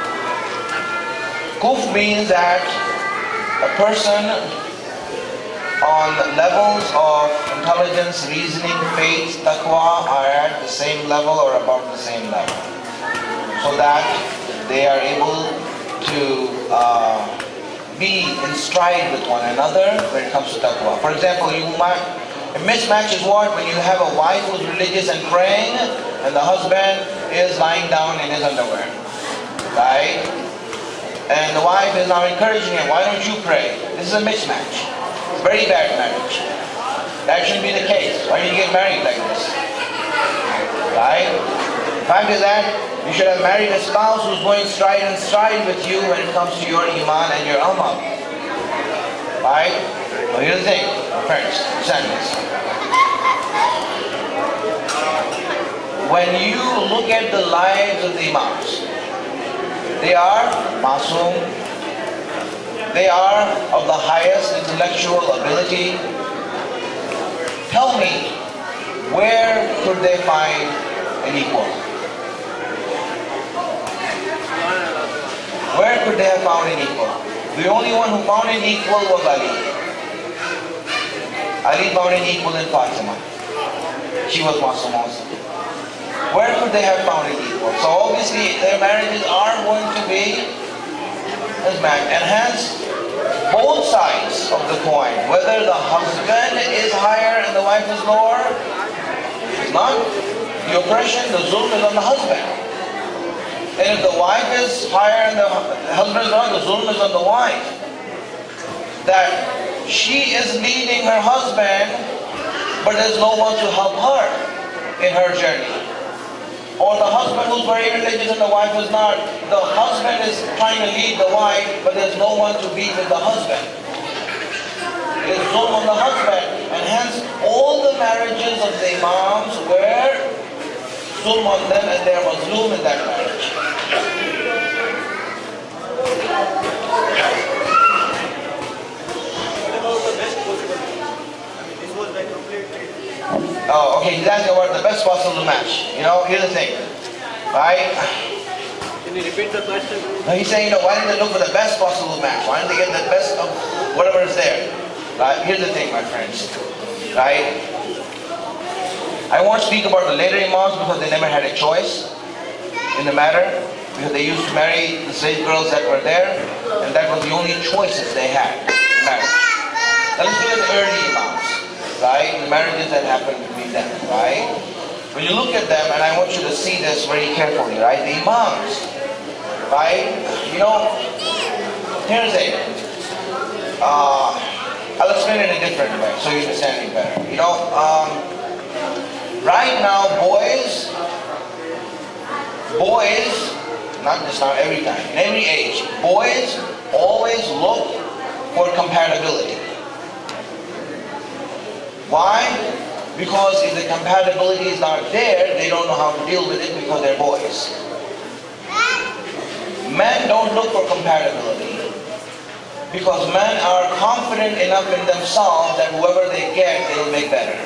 Kuf means that a person on levels of intelligence, reasoning, faith, taqwa are at the same level or above the same level. So that they are able to uh, be in stride with one another when it comes to taqwa. For example, you might, a mismatch is what? When you have a wife who's religious and praying and the husband is lying down in his underwear. Right? And the wife is now encouraging him, why don't you pray? This is a mismatch. It's a very bad marriage. That shouldn't be the case. Why do you get married like this? Right? The fact is that you should have married a spouse who's going stride and stride with you when it comes to your iman and your amal. Right? Well, here's the thing, friends, listen this. When you look at the lives of the imams, they are masoom, they are of the highest intellectual ability. Tell me, where could they find an equal? Where could they have found an equal? The only one who found an equal was Ali. Ali found an equal in Fatima. She was masoom also. Where could they have found an equal? So obviously their marriages are going to be as bad. And hence, both sides of the coin, whether the husband is higher and the wife is lower, it's not the oppression, the zulm is on the husband. And if the wife is higher and the husband is lower, the zulm is on the wife. That she is leading her husband, but there's no one to help her in her journey. Or the husband who's very religious and the wife is not. The husband is trying to lead the wife, but there's no one to be with the husband. It is zulm on the husband. And hence, all the marriages of the imams were zulm on them and there was zulm in that marriage. Oh, okay, he's asking about the best possible match. You know, here's the thing. Right? Can you repeat the question? No, he's saying, you know, why didn't they look for the best possible match? Why didn't they get the best of whatever is there? Right? Here's the thing, my friends. Right? I won't speak about the later imams because they never had a choice in the matter. Because they used to marry the slave girls that were there, and that was the only choices they had in marriage. Now let's look at the early imams. right? The marriages that happen between them, right? When you look at them, and I want you to see this very carefully, right? The imams, right? You know, here's it. Uh, I'll explain it in a different way so you understand it better. You know, um, right now, boys, boys, not just now, every time, in every age, boys always look for compatibility. Why? Because if the compatibility is not there, they don't know how to deal with it because they're boys. Men don't look for compatibility because men are confident enough in themselves that whoever they get, they'll make better.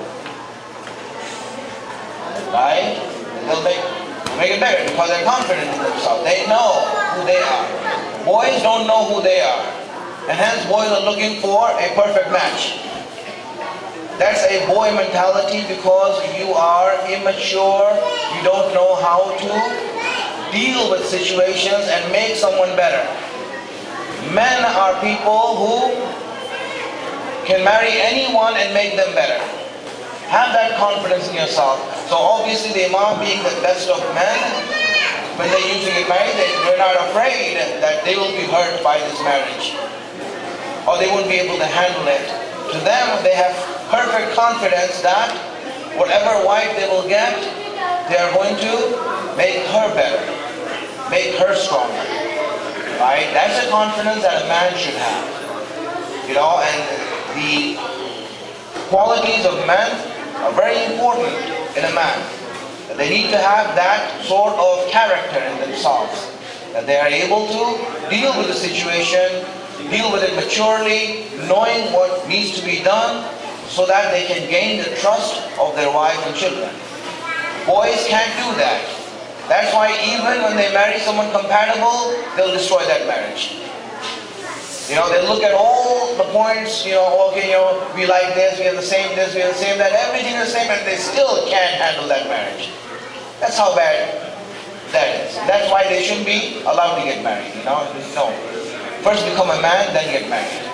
Right? They'll make, make it better because they're confident in themselves. They know who they are. Boys don't know who they are. And hence boys are looking for a perfect match. That's a boy mentality because you are immature, you don't know how to deal with situations and make someone better. Men are people who can marry anyone and make them better. Have that confidence in yourself. So obviously the Imam being the best of men, when they used to get married, they were not afraid that they will be hurt by this marriage. Or they won't be able to handle it. To them, they have perfect confidence that whatever wife they will get, they are going to make her better, make her stronger. Right? That's the confidence that a man should have. You know, and the qualities of men are very important in a man. They need to have that sort of character in themselves, that they are able to deal with the situation, deal with it maturely, knowing what needs to be done so that they can gain the trust of their wife and children. Boys can't do that. That's why even when they marry someone compatible, they'll destroy that marriage. You know, they look at all the points, you know, okay, you know, we like this, we have the same this, we have the same that, everything is the same, and they still can't handle that marriage. That's how bad that is. That's why they shouldn't be allowed to get married, you know. No. First become a man, then get married.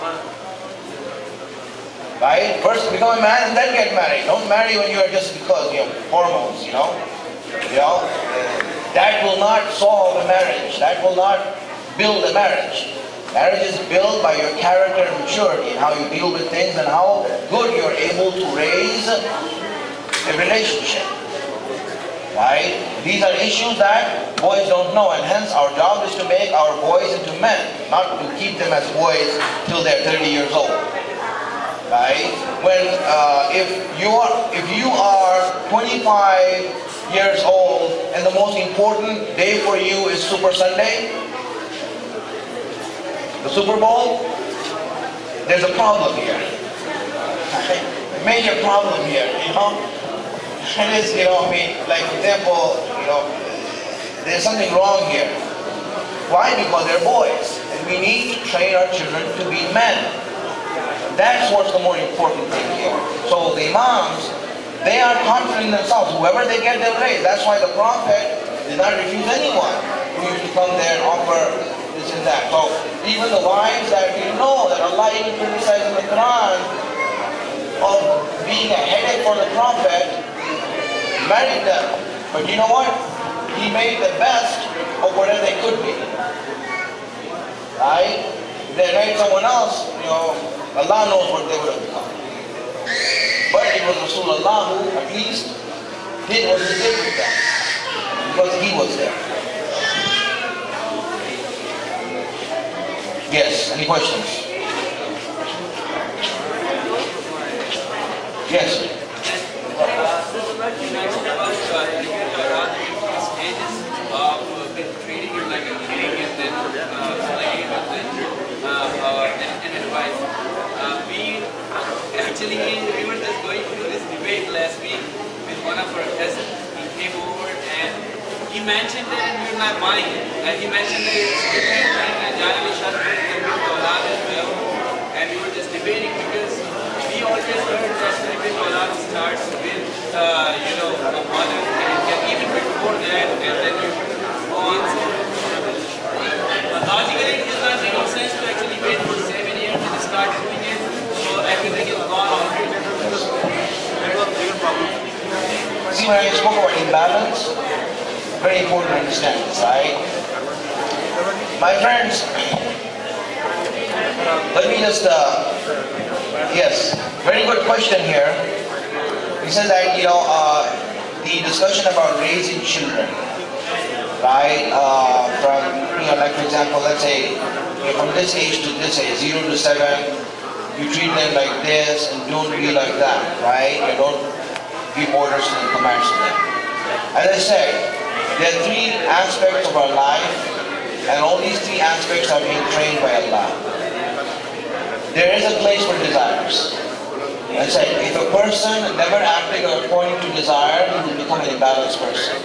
Right? First become a man and then get married. Don't marry when you are just because, you know, hormones, you know. You know, that will not solve a marriage. That will not build a marriage. Marriage is built by your character and maturity and how you deal with things and how good you're able to raise a relationship. Right? These are issues that boys don't know, and hence our job is to make our boys into men, not to keep them as boys till they're thirty years old. Right? When uh, if you are if you are twenty-five years old and the most important day for you is Super Sunday, the Super Bowl, there's a problem here. A major problem here, you know. It is, you know, I mean, like for example, you know, there's something wrong here. Why? Because they're boys, and we need to train our children to be men. That's what's the more important thing here. So the imams, they are confident in themselves. Whoever they get, they'll raise. That's why the Prophet did not refuse anyone who used to come there and offer this and that. So even the wives that we know that Allah even criticized in the Quran of being a headache for the Prophet, married them. But you know what? He made the best of whatever they could be. Right? If they married someone else, you know, Allah knows what they would have become. But it was Rasulullah who at least did what he did with them. Because he was there. Yes, any questions? Yes. You mentioned about uh, stages of uh, treating him like a king and then uh, slave and then uh, uh, and, and advice. Uh, we actually we were just going through this debate last week with one of our cousins. He came over and he mentioned it and we were not buying it. And he mentioned that it's different and generally shut with as well. And we were just debating because we always heard that with Olad starts with uh, you know, a mother and can even before that and then you go on. But logically it does not make any sense to actually wait for seven years and start doing it so everything is gone already. See, when I spoke about imbalance, very important to understand this, right? My friends, let me just, uh, yes, very good question here. He said that, you know, uh, the discussion about raising children, right, uh, from, you know, like for example, let's say, you know, from this age to this age, zero to seven, you treat them like this and don't be like that, right? You don't give orders and commands to them. As I said, there are three aspects of our life, and all these three aspects are being trained by Allah. There is a place for desires. I said, if a person never acting according to desire, he will become an imbalanced person.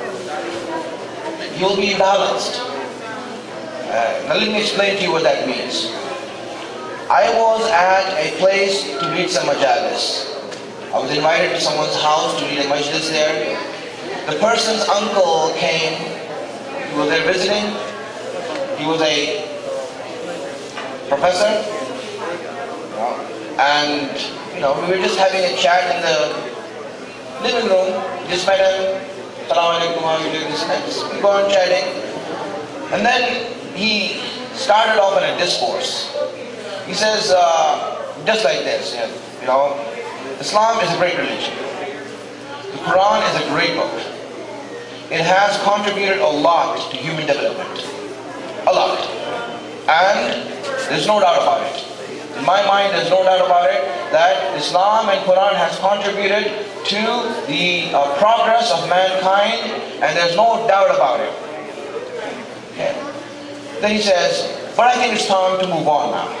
He will be imbalanced. Uh, now let me explain to you what that means. I was at a place to read some majalis. I was invited to someone's house to read a majlis there. The person's uncle came. He was there visiting. He was a professor. And, you know, we were just having a chat in the living room. Just met him. Salaam alaikum, how are you doing? This next. We go on chatting. And then he started off in a discourse. He says, uh, just like this, you know, Islam is a great religion. The Quran is a great book. It has contributed a lot to human development. A lot. And there's no doubt about it. In my mind, there's no doubt about it that Islam and Quran has contributed to the uh, progress of mankind, and there's no doubt about it. Okay. Then he says, but I think it's time to move on now.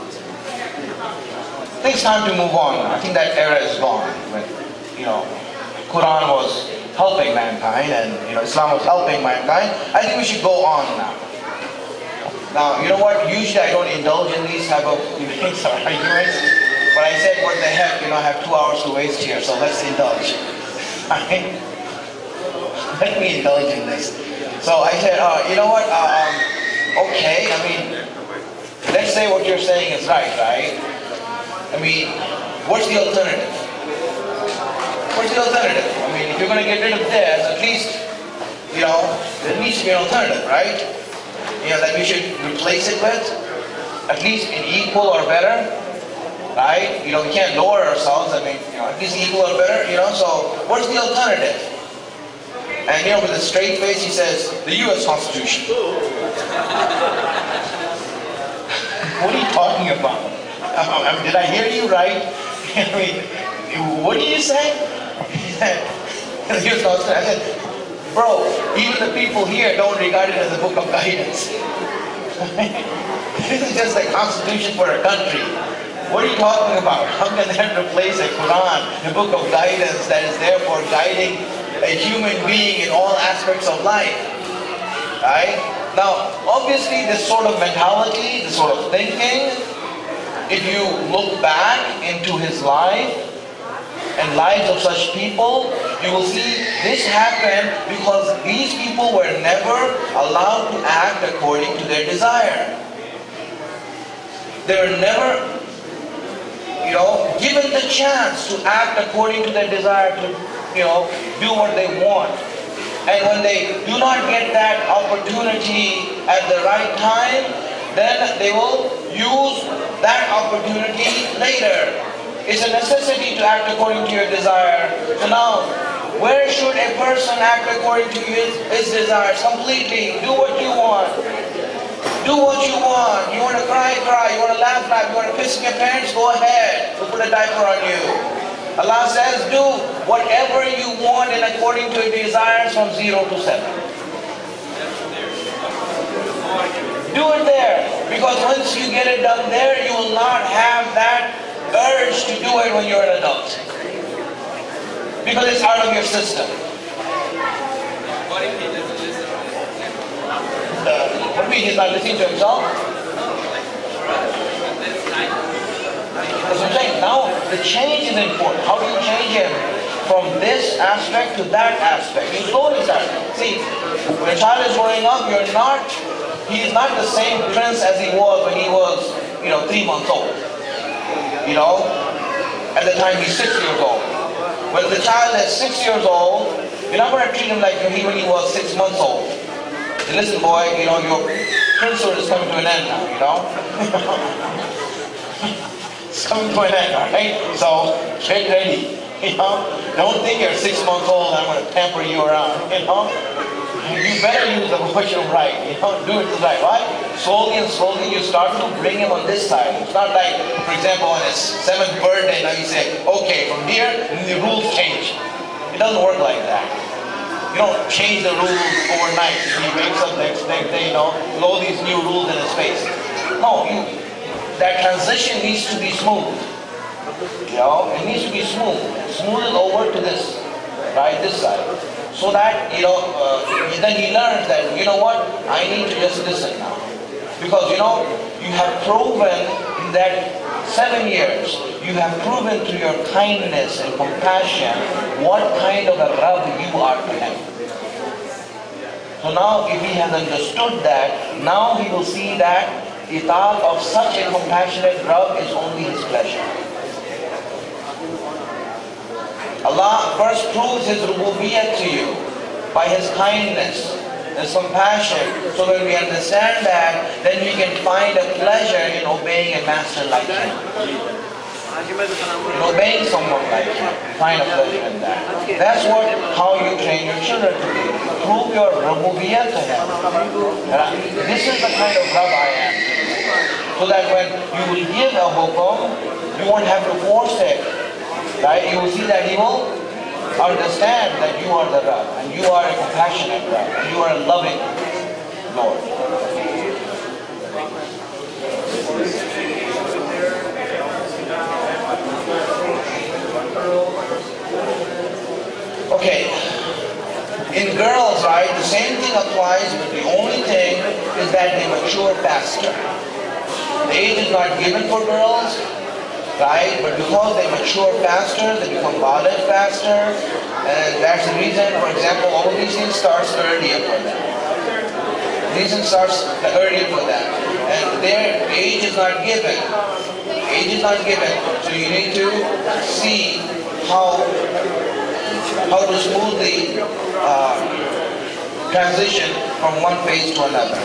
I think it's time to move on. I think that era is gone. When, you know, Quran was helping mankind and, you know, Islam was helping mankind. I think we should go on now. Now, you know what? Usually I don't indulge in these type of debates or arguments. But I said, what the heck? You know, I have two hours to waste here, so let's indulge. Right? Let me indulge in this. So I said, uh, you know what? Uh, um, okay, I mean, let's say what you're saying is right, right? I mean, what's the alternative? What's the alternative? I mean, if you're going to get rid of this, at least, you know, there needs to be an alternative, right? You know, that we should replace it with, at least in equal or better, right? You know, we can't lower ourselves, I mean, you know, at least equal or better, you know, so what's the alternative? And, you know, with a straight face, he says, the U S Constitution. What are you talking about? I mean, did I hear you right? I mean, what did you say? The U S Constitution. I said, bro, even the people here don't regard it as a book of guidance. This is just a constitution for a country. What are you talking about? How can that replace a Quran, a book of guidance that is there for guiding a human being in all aspects of life? Right? Now, obviously this sort of mentality, this sort of thinking, if you look back into his life and lives of such people, you will see this happened because these people were never allowed to act according to their desire. They were never, you know, given the chance to act according to their desire, to, you know, do what they want. And when they do not get that opportunity at the right time, then they will use that opportunity later. It's a necessity to act according to your desire. So now, where should a person act according to his, his desires? Completely. Do what you want. Do what you want. You want to cry, cry. You want to laugh, laugh. You want to piss your parents? Go ahead. We'll put a diaper on you. Allah says, do whatever you want and according to your desires from zero to seven. Do it there. Because once you get it done there, you will not have that urge to do it when you're an adult. Because it's out of your system. Uh, what do you mean he's not listening to himself? That's what I'm saying. Now, the change is important. How do you change him from this aspect to that aspect? You slowly start. See, when a child is growing up, you're not, he is not the same prince as he was when he was, you know, three months old. You know, at the time he's six years old. When the child is six years old, you're not going to treat him like he when he was six months old. Say, listen boy, you know, your princess is coming to an end now, you know. It's coming to an end, alright? So, get ready, you know. Don't think you're six months old and I'm going to pamper you around, you know. You better use the washroom right, you know, do it right, right? Slowly and slowly you start to bring him on this side. It's not like, for example, on his seventh birthday, now you say, okay, from here, the rules change. It doesn't work like that. You don't change the rules overnight. He wakes up next, next day, you know, with all these new rules in his face. No, you, that transition needs to be smooth. You know, it needs to be smooth. Smooth it over to this, right, this side. So that, you know, uh, then he learns that, you know what, I need to just listen now. Because, you know, you have proven in that seven years, you have proven through your kindness and compassion what kind of a Rabb you are to him. So now if he has understood that, now he will see that itaat of such a compassionate Rabb is only his pleasure. Allah first proves His rububiyyat to you by His kindness, His compassion. So when we understand that, then we can find a pleasure in obeying a master like Him. In obeying someone like Him, find a pleasure in that. That's what, how you train your children to be. Prove your rububiyyat to Him. This is the kind of Rabb I am. So that when you will give a hukum, you won't have to force it. Right? You will see that he will understand that you are the Rabb, and you are a compassionate Rabb, and you are a loving Lord. Okay. In girls, right, the same thing applies, but the only thing is that they mature faster. The age is not given for girls, right? But because they mature faster, they become baligh faster, and that's the reason, for example, all of these things starts earlier for them. Reason starts earlier for them. And their age is not given. Age is not given. So you need to see how, how to smoothly uh, transition from one phase to another.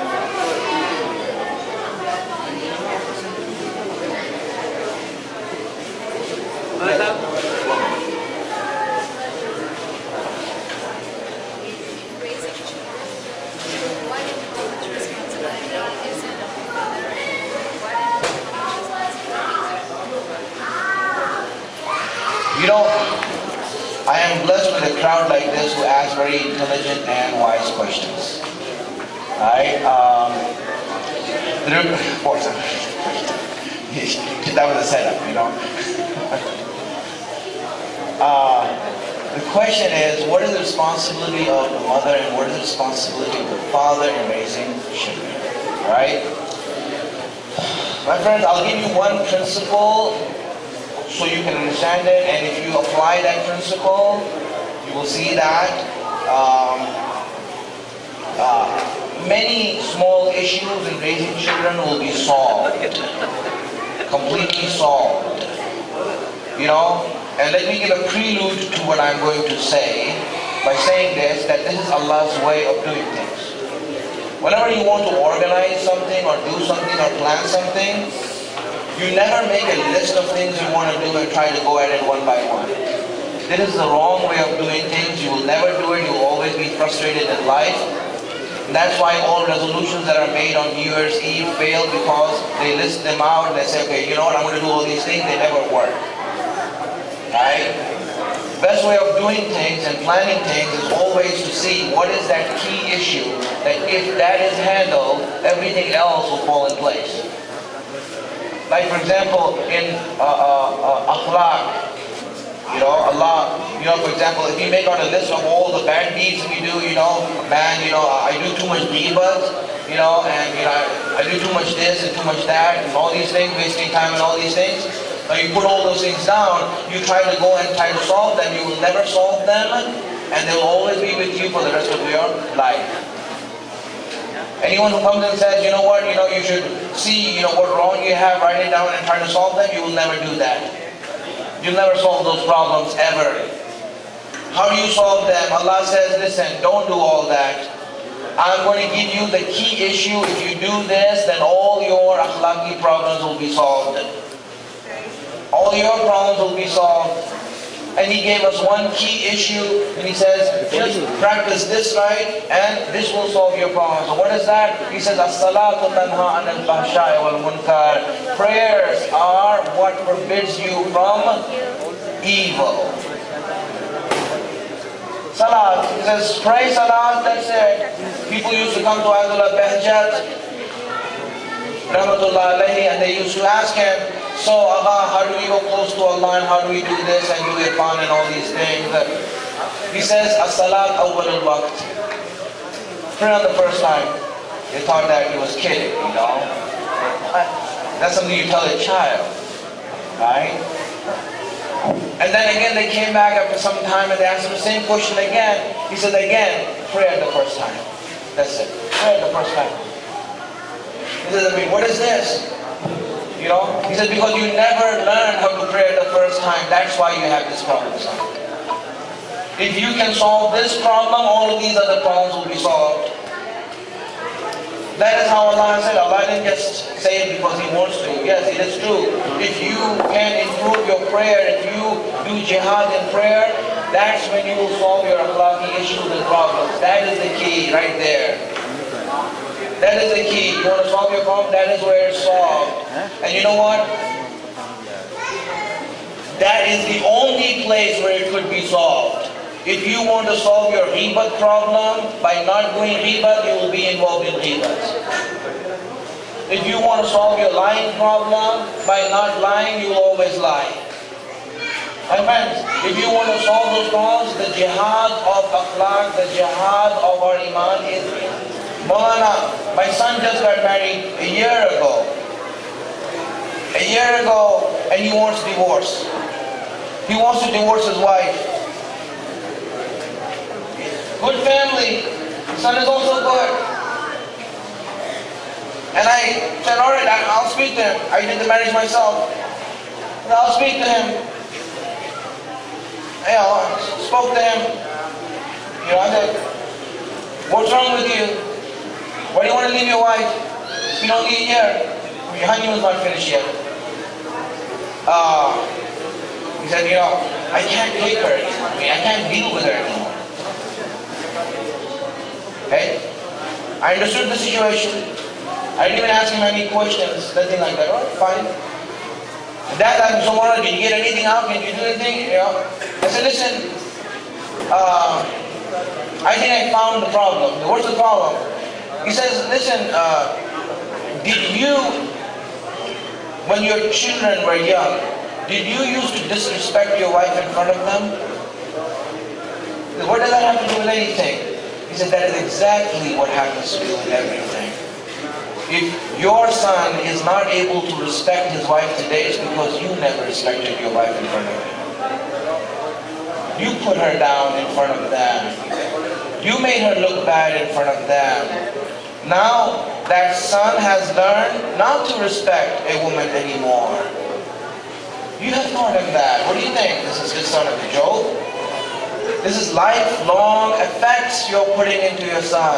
You know, I am blessed with a crowd like this who asks very intelligent and wise questions. Alright? Um, that was a setup, you know. uh, the question is, what is the responsibility of the mother and what is the responsibility of the father in raising children? Alright? My friends, I'll give you one principle so you can understand it, and if you apply that principle, you will see that um, uh, many small issues in raising children will be solved, completely solved. You know, and let me give a prelude to what I'm going to say by saying this, that this is Allah's way of doing things. Whenever you want to organize something or do something or plan something, you never make a list of things you want to do and try to go at it one by one. This is the wrong way of doing things. You will never do it. You will always be frustrated in life. And that's why all resolutions that are made on New Year's Eve fail, because they list them out and they say, okay, you know what, I'm going to do all these things. They never work. Right? Best way of doing things and planning things is always to see what is that key issue, that if that is handled, everything else will fall in place. Like for example, in uh, uh, uh, akhlaq, you know, Allah, you know, for example, if you make out a list of all the bad deeds we do, you know, man, you know, I do too much ghibat, you know, and you know, I, I do too much this and too much that, and all these things, wasting time and all these things. Now you put all those things down, you try to go and try to solve them, you will never solve them, and they will always be with you for the rest of your life. Anyone who comes and says, you know what, you know, you should see, you know, what wrong you have, write it down and try to solve them, you will never do that. you'll never solve those problems ever. How do you solve them? Allah says, listen, don't do all that. I'm going to give you the key issue. If you do this, then all your akhlaqi problems will be solved. All your problems will be solved. And He gave us one key issue, and He says, just practice this right, and this will solve your problems. So what is that? He says, As-salatu tanha anil fahsha'i wal munkar. Prayers are what forbids you from evil. Salat, he says, pray salat, that's it. People used to come to Ayatollah Behjat, Rahmatullah alayhi, and they used to ask him, so Allah, how do we go close to Allah, and how do we do this and do irfan and all these things? He says, as-salat awwal al-waqt. Pray on the first time. They thought that he was kidding, you know. That's something you tell a child, right? And then again they came back after some time and they asked him the same question again. He said again, pray at the first time. That's it. Pray at the first time. He said, I mean, what is this? You know? He said, because you never learned how to pray at the first time. That's why you have this problem, son. If you can solve this problem, all of these other problems will be solved. That is how Allah said. Allah didn't just say it because He wants to. Yes, it is true. If you can improve your prayer, if you do jihad in prayer, that's when you will solve your akhlaqi issues and problems. That is the key right there. That is the key. You want to solve your problem, that is where it's solved. And you know what? That is the only place where it could be solved. If you want to solve your ghibat problem, by not doing ghibat, you will be involved in ghibat. If you want to solve your lying problem, by not lying, you will always lie. My friends, if you want to solve those problems, the jihad of akhlaq, the jihad of our iman is Maulana, my son just got married a year ago. A year ago, and he wants divorce. He wants to divorce his wife. Good family. Son is also good. And I said, alright, I'll speak to him. I did the marriage myself. And I'll speak to him. You know, I spoke to him. You know, I said, what's wrong with you? Why do you want to leave your wife? It's been only a year. Your honeymoon's not finished yet. Uh, he said, you know, I can't take her anymore. I mean, I can't deal with her anymore. Okay? I understood the situation. I didn't even ask him any questions, nothing like that. All right, fine. Dad, I'm so worried. Did you get anything out? Did you do anything? You know? I said, listen, uh, I think I found the problem. What's the problem? He says, listen, uh, did you, when your children were young, did you used to disrespect your wife in front of them? What does that have to do with anything? He said, that is exactly what happens to you in everything. If your son is not able to respect his wife today, it's because you never respected your wife in front of him. You put her down in front of them. You made her look bad in front of them. Now that son has learned not to respect a woman anymore. You have taught him that. What do you think? This is just sort of a joke? This is lifelong effects you're putting into your son.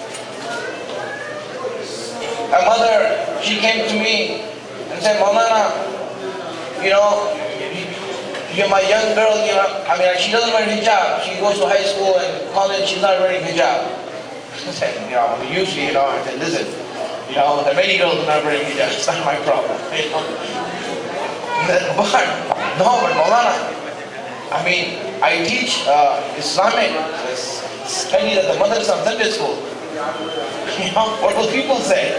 A mother, she came to me and said, Maulana, you know, you're my young girl, you know, I mean, she doesn't wear hijab. She goes to high school and college, she's not wearing hijab. I said, you know, usually, you know, I said, listen, you know, there are many girls who are not wearing hijab. It's not my problem. You know? But, no, but Maulana, I mean, I teach uh, Islamic studies at the Madrasa Sunday school. You know, what will people say?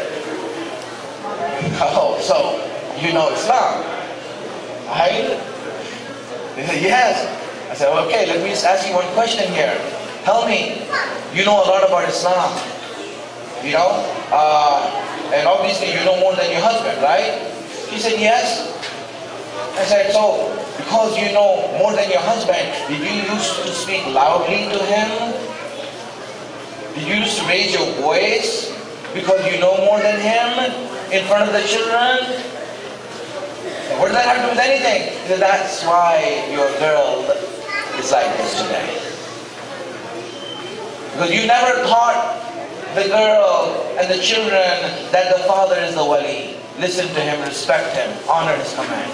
Oh, so you know Islam, right? They said, yes. I said, well, okay, let me just ask you one question here. Tell me, you know a lot about Islam, you know? Uh, and obviously you know more than your husband, right? She said, yes. I said, so, because you know more than your husband, did you used to speak loudly to him? Did you used to raise your voice because you know more than him in front of the children? What does that have to do with anything? He said, that's why your girl is like this today. Because you never taught the girl and the children that the father is the wali. Listen to him, respect him, honor his command.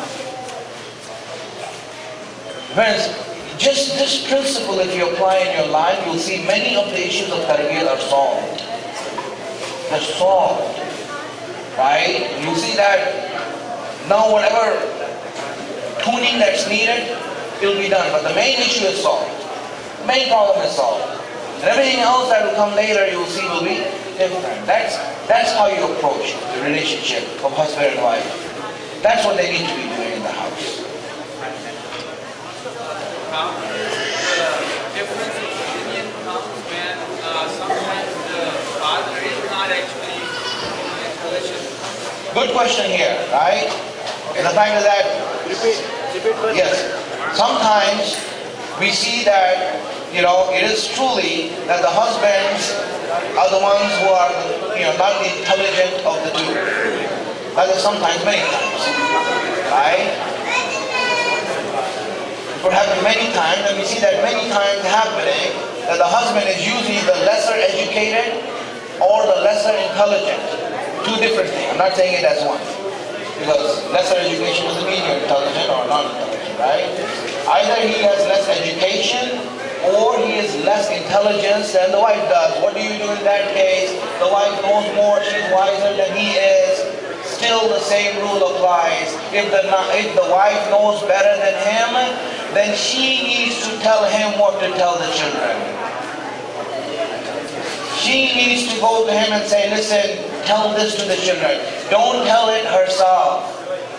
Friends, just this principle, if you apply in your life, you'll see many of the issues of tarbiyat are solved. They're solved. Right? You'll see that now whatever tuning that's needed, it'll be done. But the main issue is solved. The main problem is solved. And everything else that will come later, you will see, will be different. That's, that's how you approach the relationship of husband and wife. That's what they need to be doing in the house. How the difference in opinion comes when uh, sometimes the father is not actually intelligent. Good question here, right? And the fact is that, Repeat. Repeat question. yes, sometimes we see that, you know, it is truly that the husbands are the ones who are, you know, not the intelligent of the two. That is sometimes, many times, right? It could happen many times, and we see that many times happening, that the husband is usually the lesser educated or the lesser intelligent. Two different things. I'm not saying it as one. Because lesser education doesn't mean you're intelligent or non-intelligent, right? Either he has less education or he is less intelligence than the wife does. What do you do in that case? The wife knows more, she's wiser than he is. Still the same rule applies. If the, if the wife knows better than him, then she needs to tell him what to tell the children. She needs to go to him and say, listen, tell this to the children. Don't tell it herself.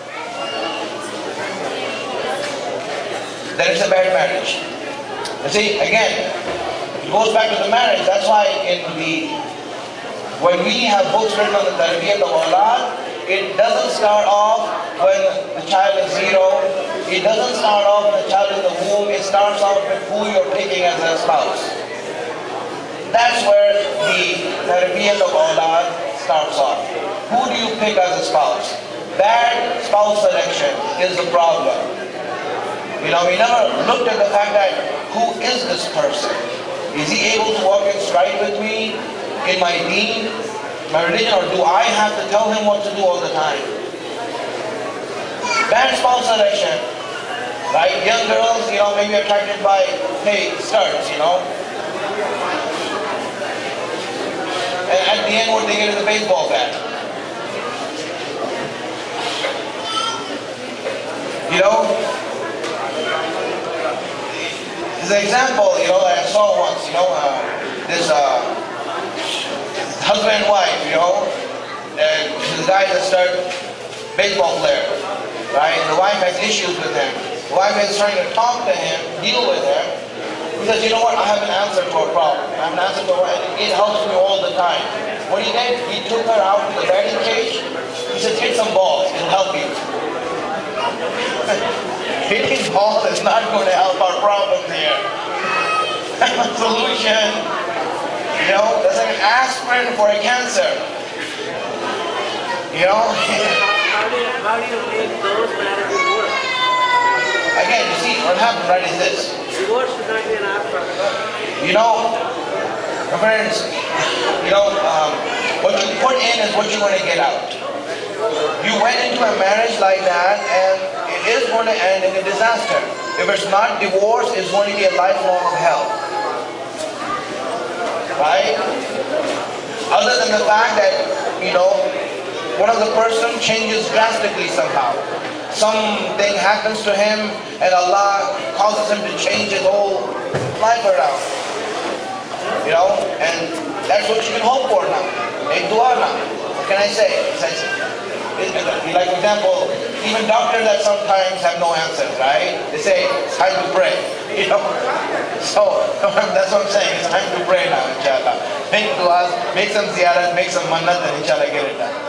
Then it's a bad marriage. You see, again, it goes back to the marriage. That's why in the, when we have books written on the tarbiyat of awlad, it doesn't start off when the child is zero. It doesn't start off when the child is in the womb. It starts off with who you're picking as a spouse. That's where the tarbiyat of awlad starts off. Who do you pick as a spouse? Bad spouse selection is the problem. You know, we never looked at the fact that who is this person? Is he able to walk in stride with me in my deen, my religion, or do I have to tell him what to do all the time? Bad spouse selection, right? Young girls, you know, maybe attracted by, hey, skirts, you know. And at the end, what they get is a baseball bat. You know? There's an example, you know, that I saw once, you know, uh, this uh, husband and wife, you know, and the guy that started baseball player, right? And the wife has issues with him. The wife is trying to talk to him, deal with him. He says, you know what, I have an answer to a problem. I have an answer to a problem. It helps me all the time. What he did, he took her out to the batting cage. He said, hit some balls, it'll help you. Hitting balls is not going to help our problems here. Solution, you know, that's like an aspirin for a cancer. You know? How do you, how do you make those marriages work? Again, you see, what happened, right, is this. Divorce should not be an option. You know, my friends, you know, um, what you put in is what you're going to get out. You went into a marriage like that, and it is going to end in a disaster. If it's not divorce, it's going to be a lifelong of hell. Right? Other than the fact that, you know, one of the person changes drastically somehow. Something happens to him, and Allah causes him to change his whole life around. You know, and that's what you can hope for now. Make dua now. What can I say? It says, like for example, even doctors that sometimes have no answers, right? They say, it's time to pray. You know? So, that's what I'm saying. It's time to pray now, inshallah. Make duas, make some ziyarat, make some mannat, and inshallah get it done.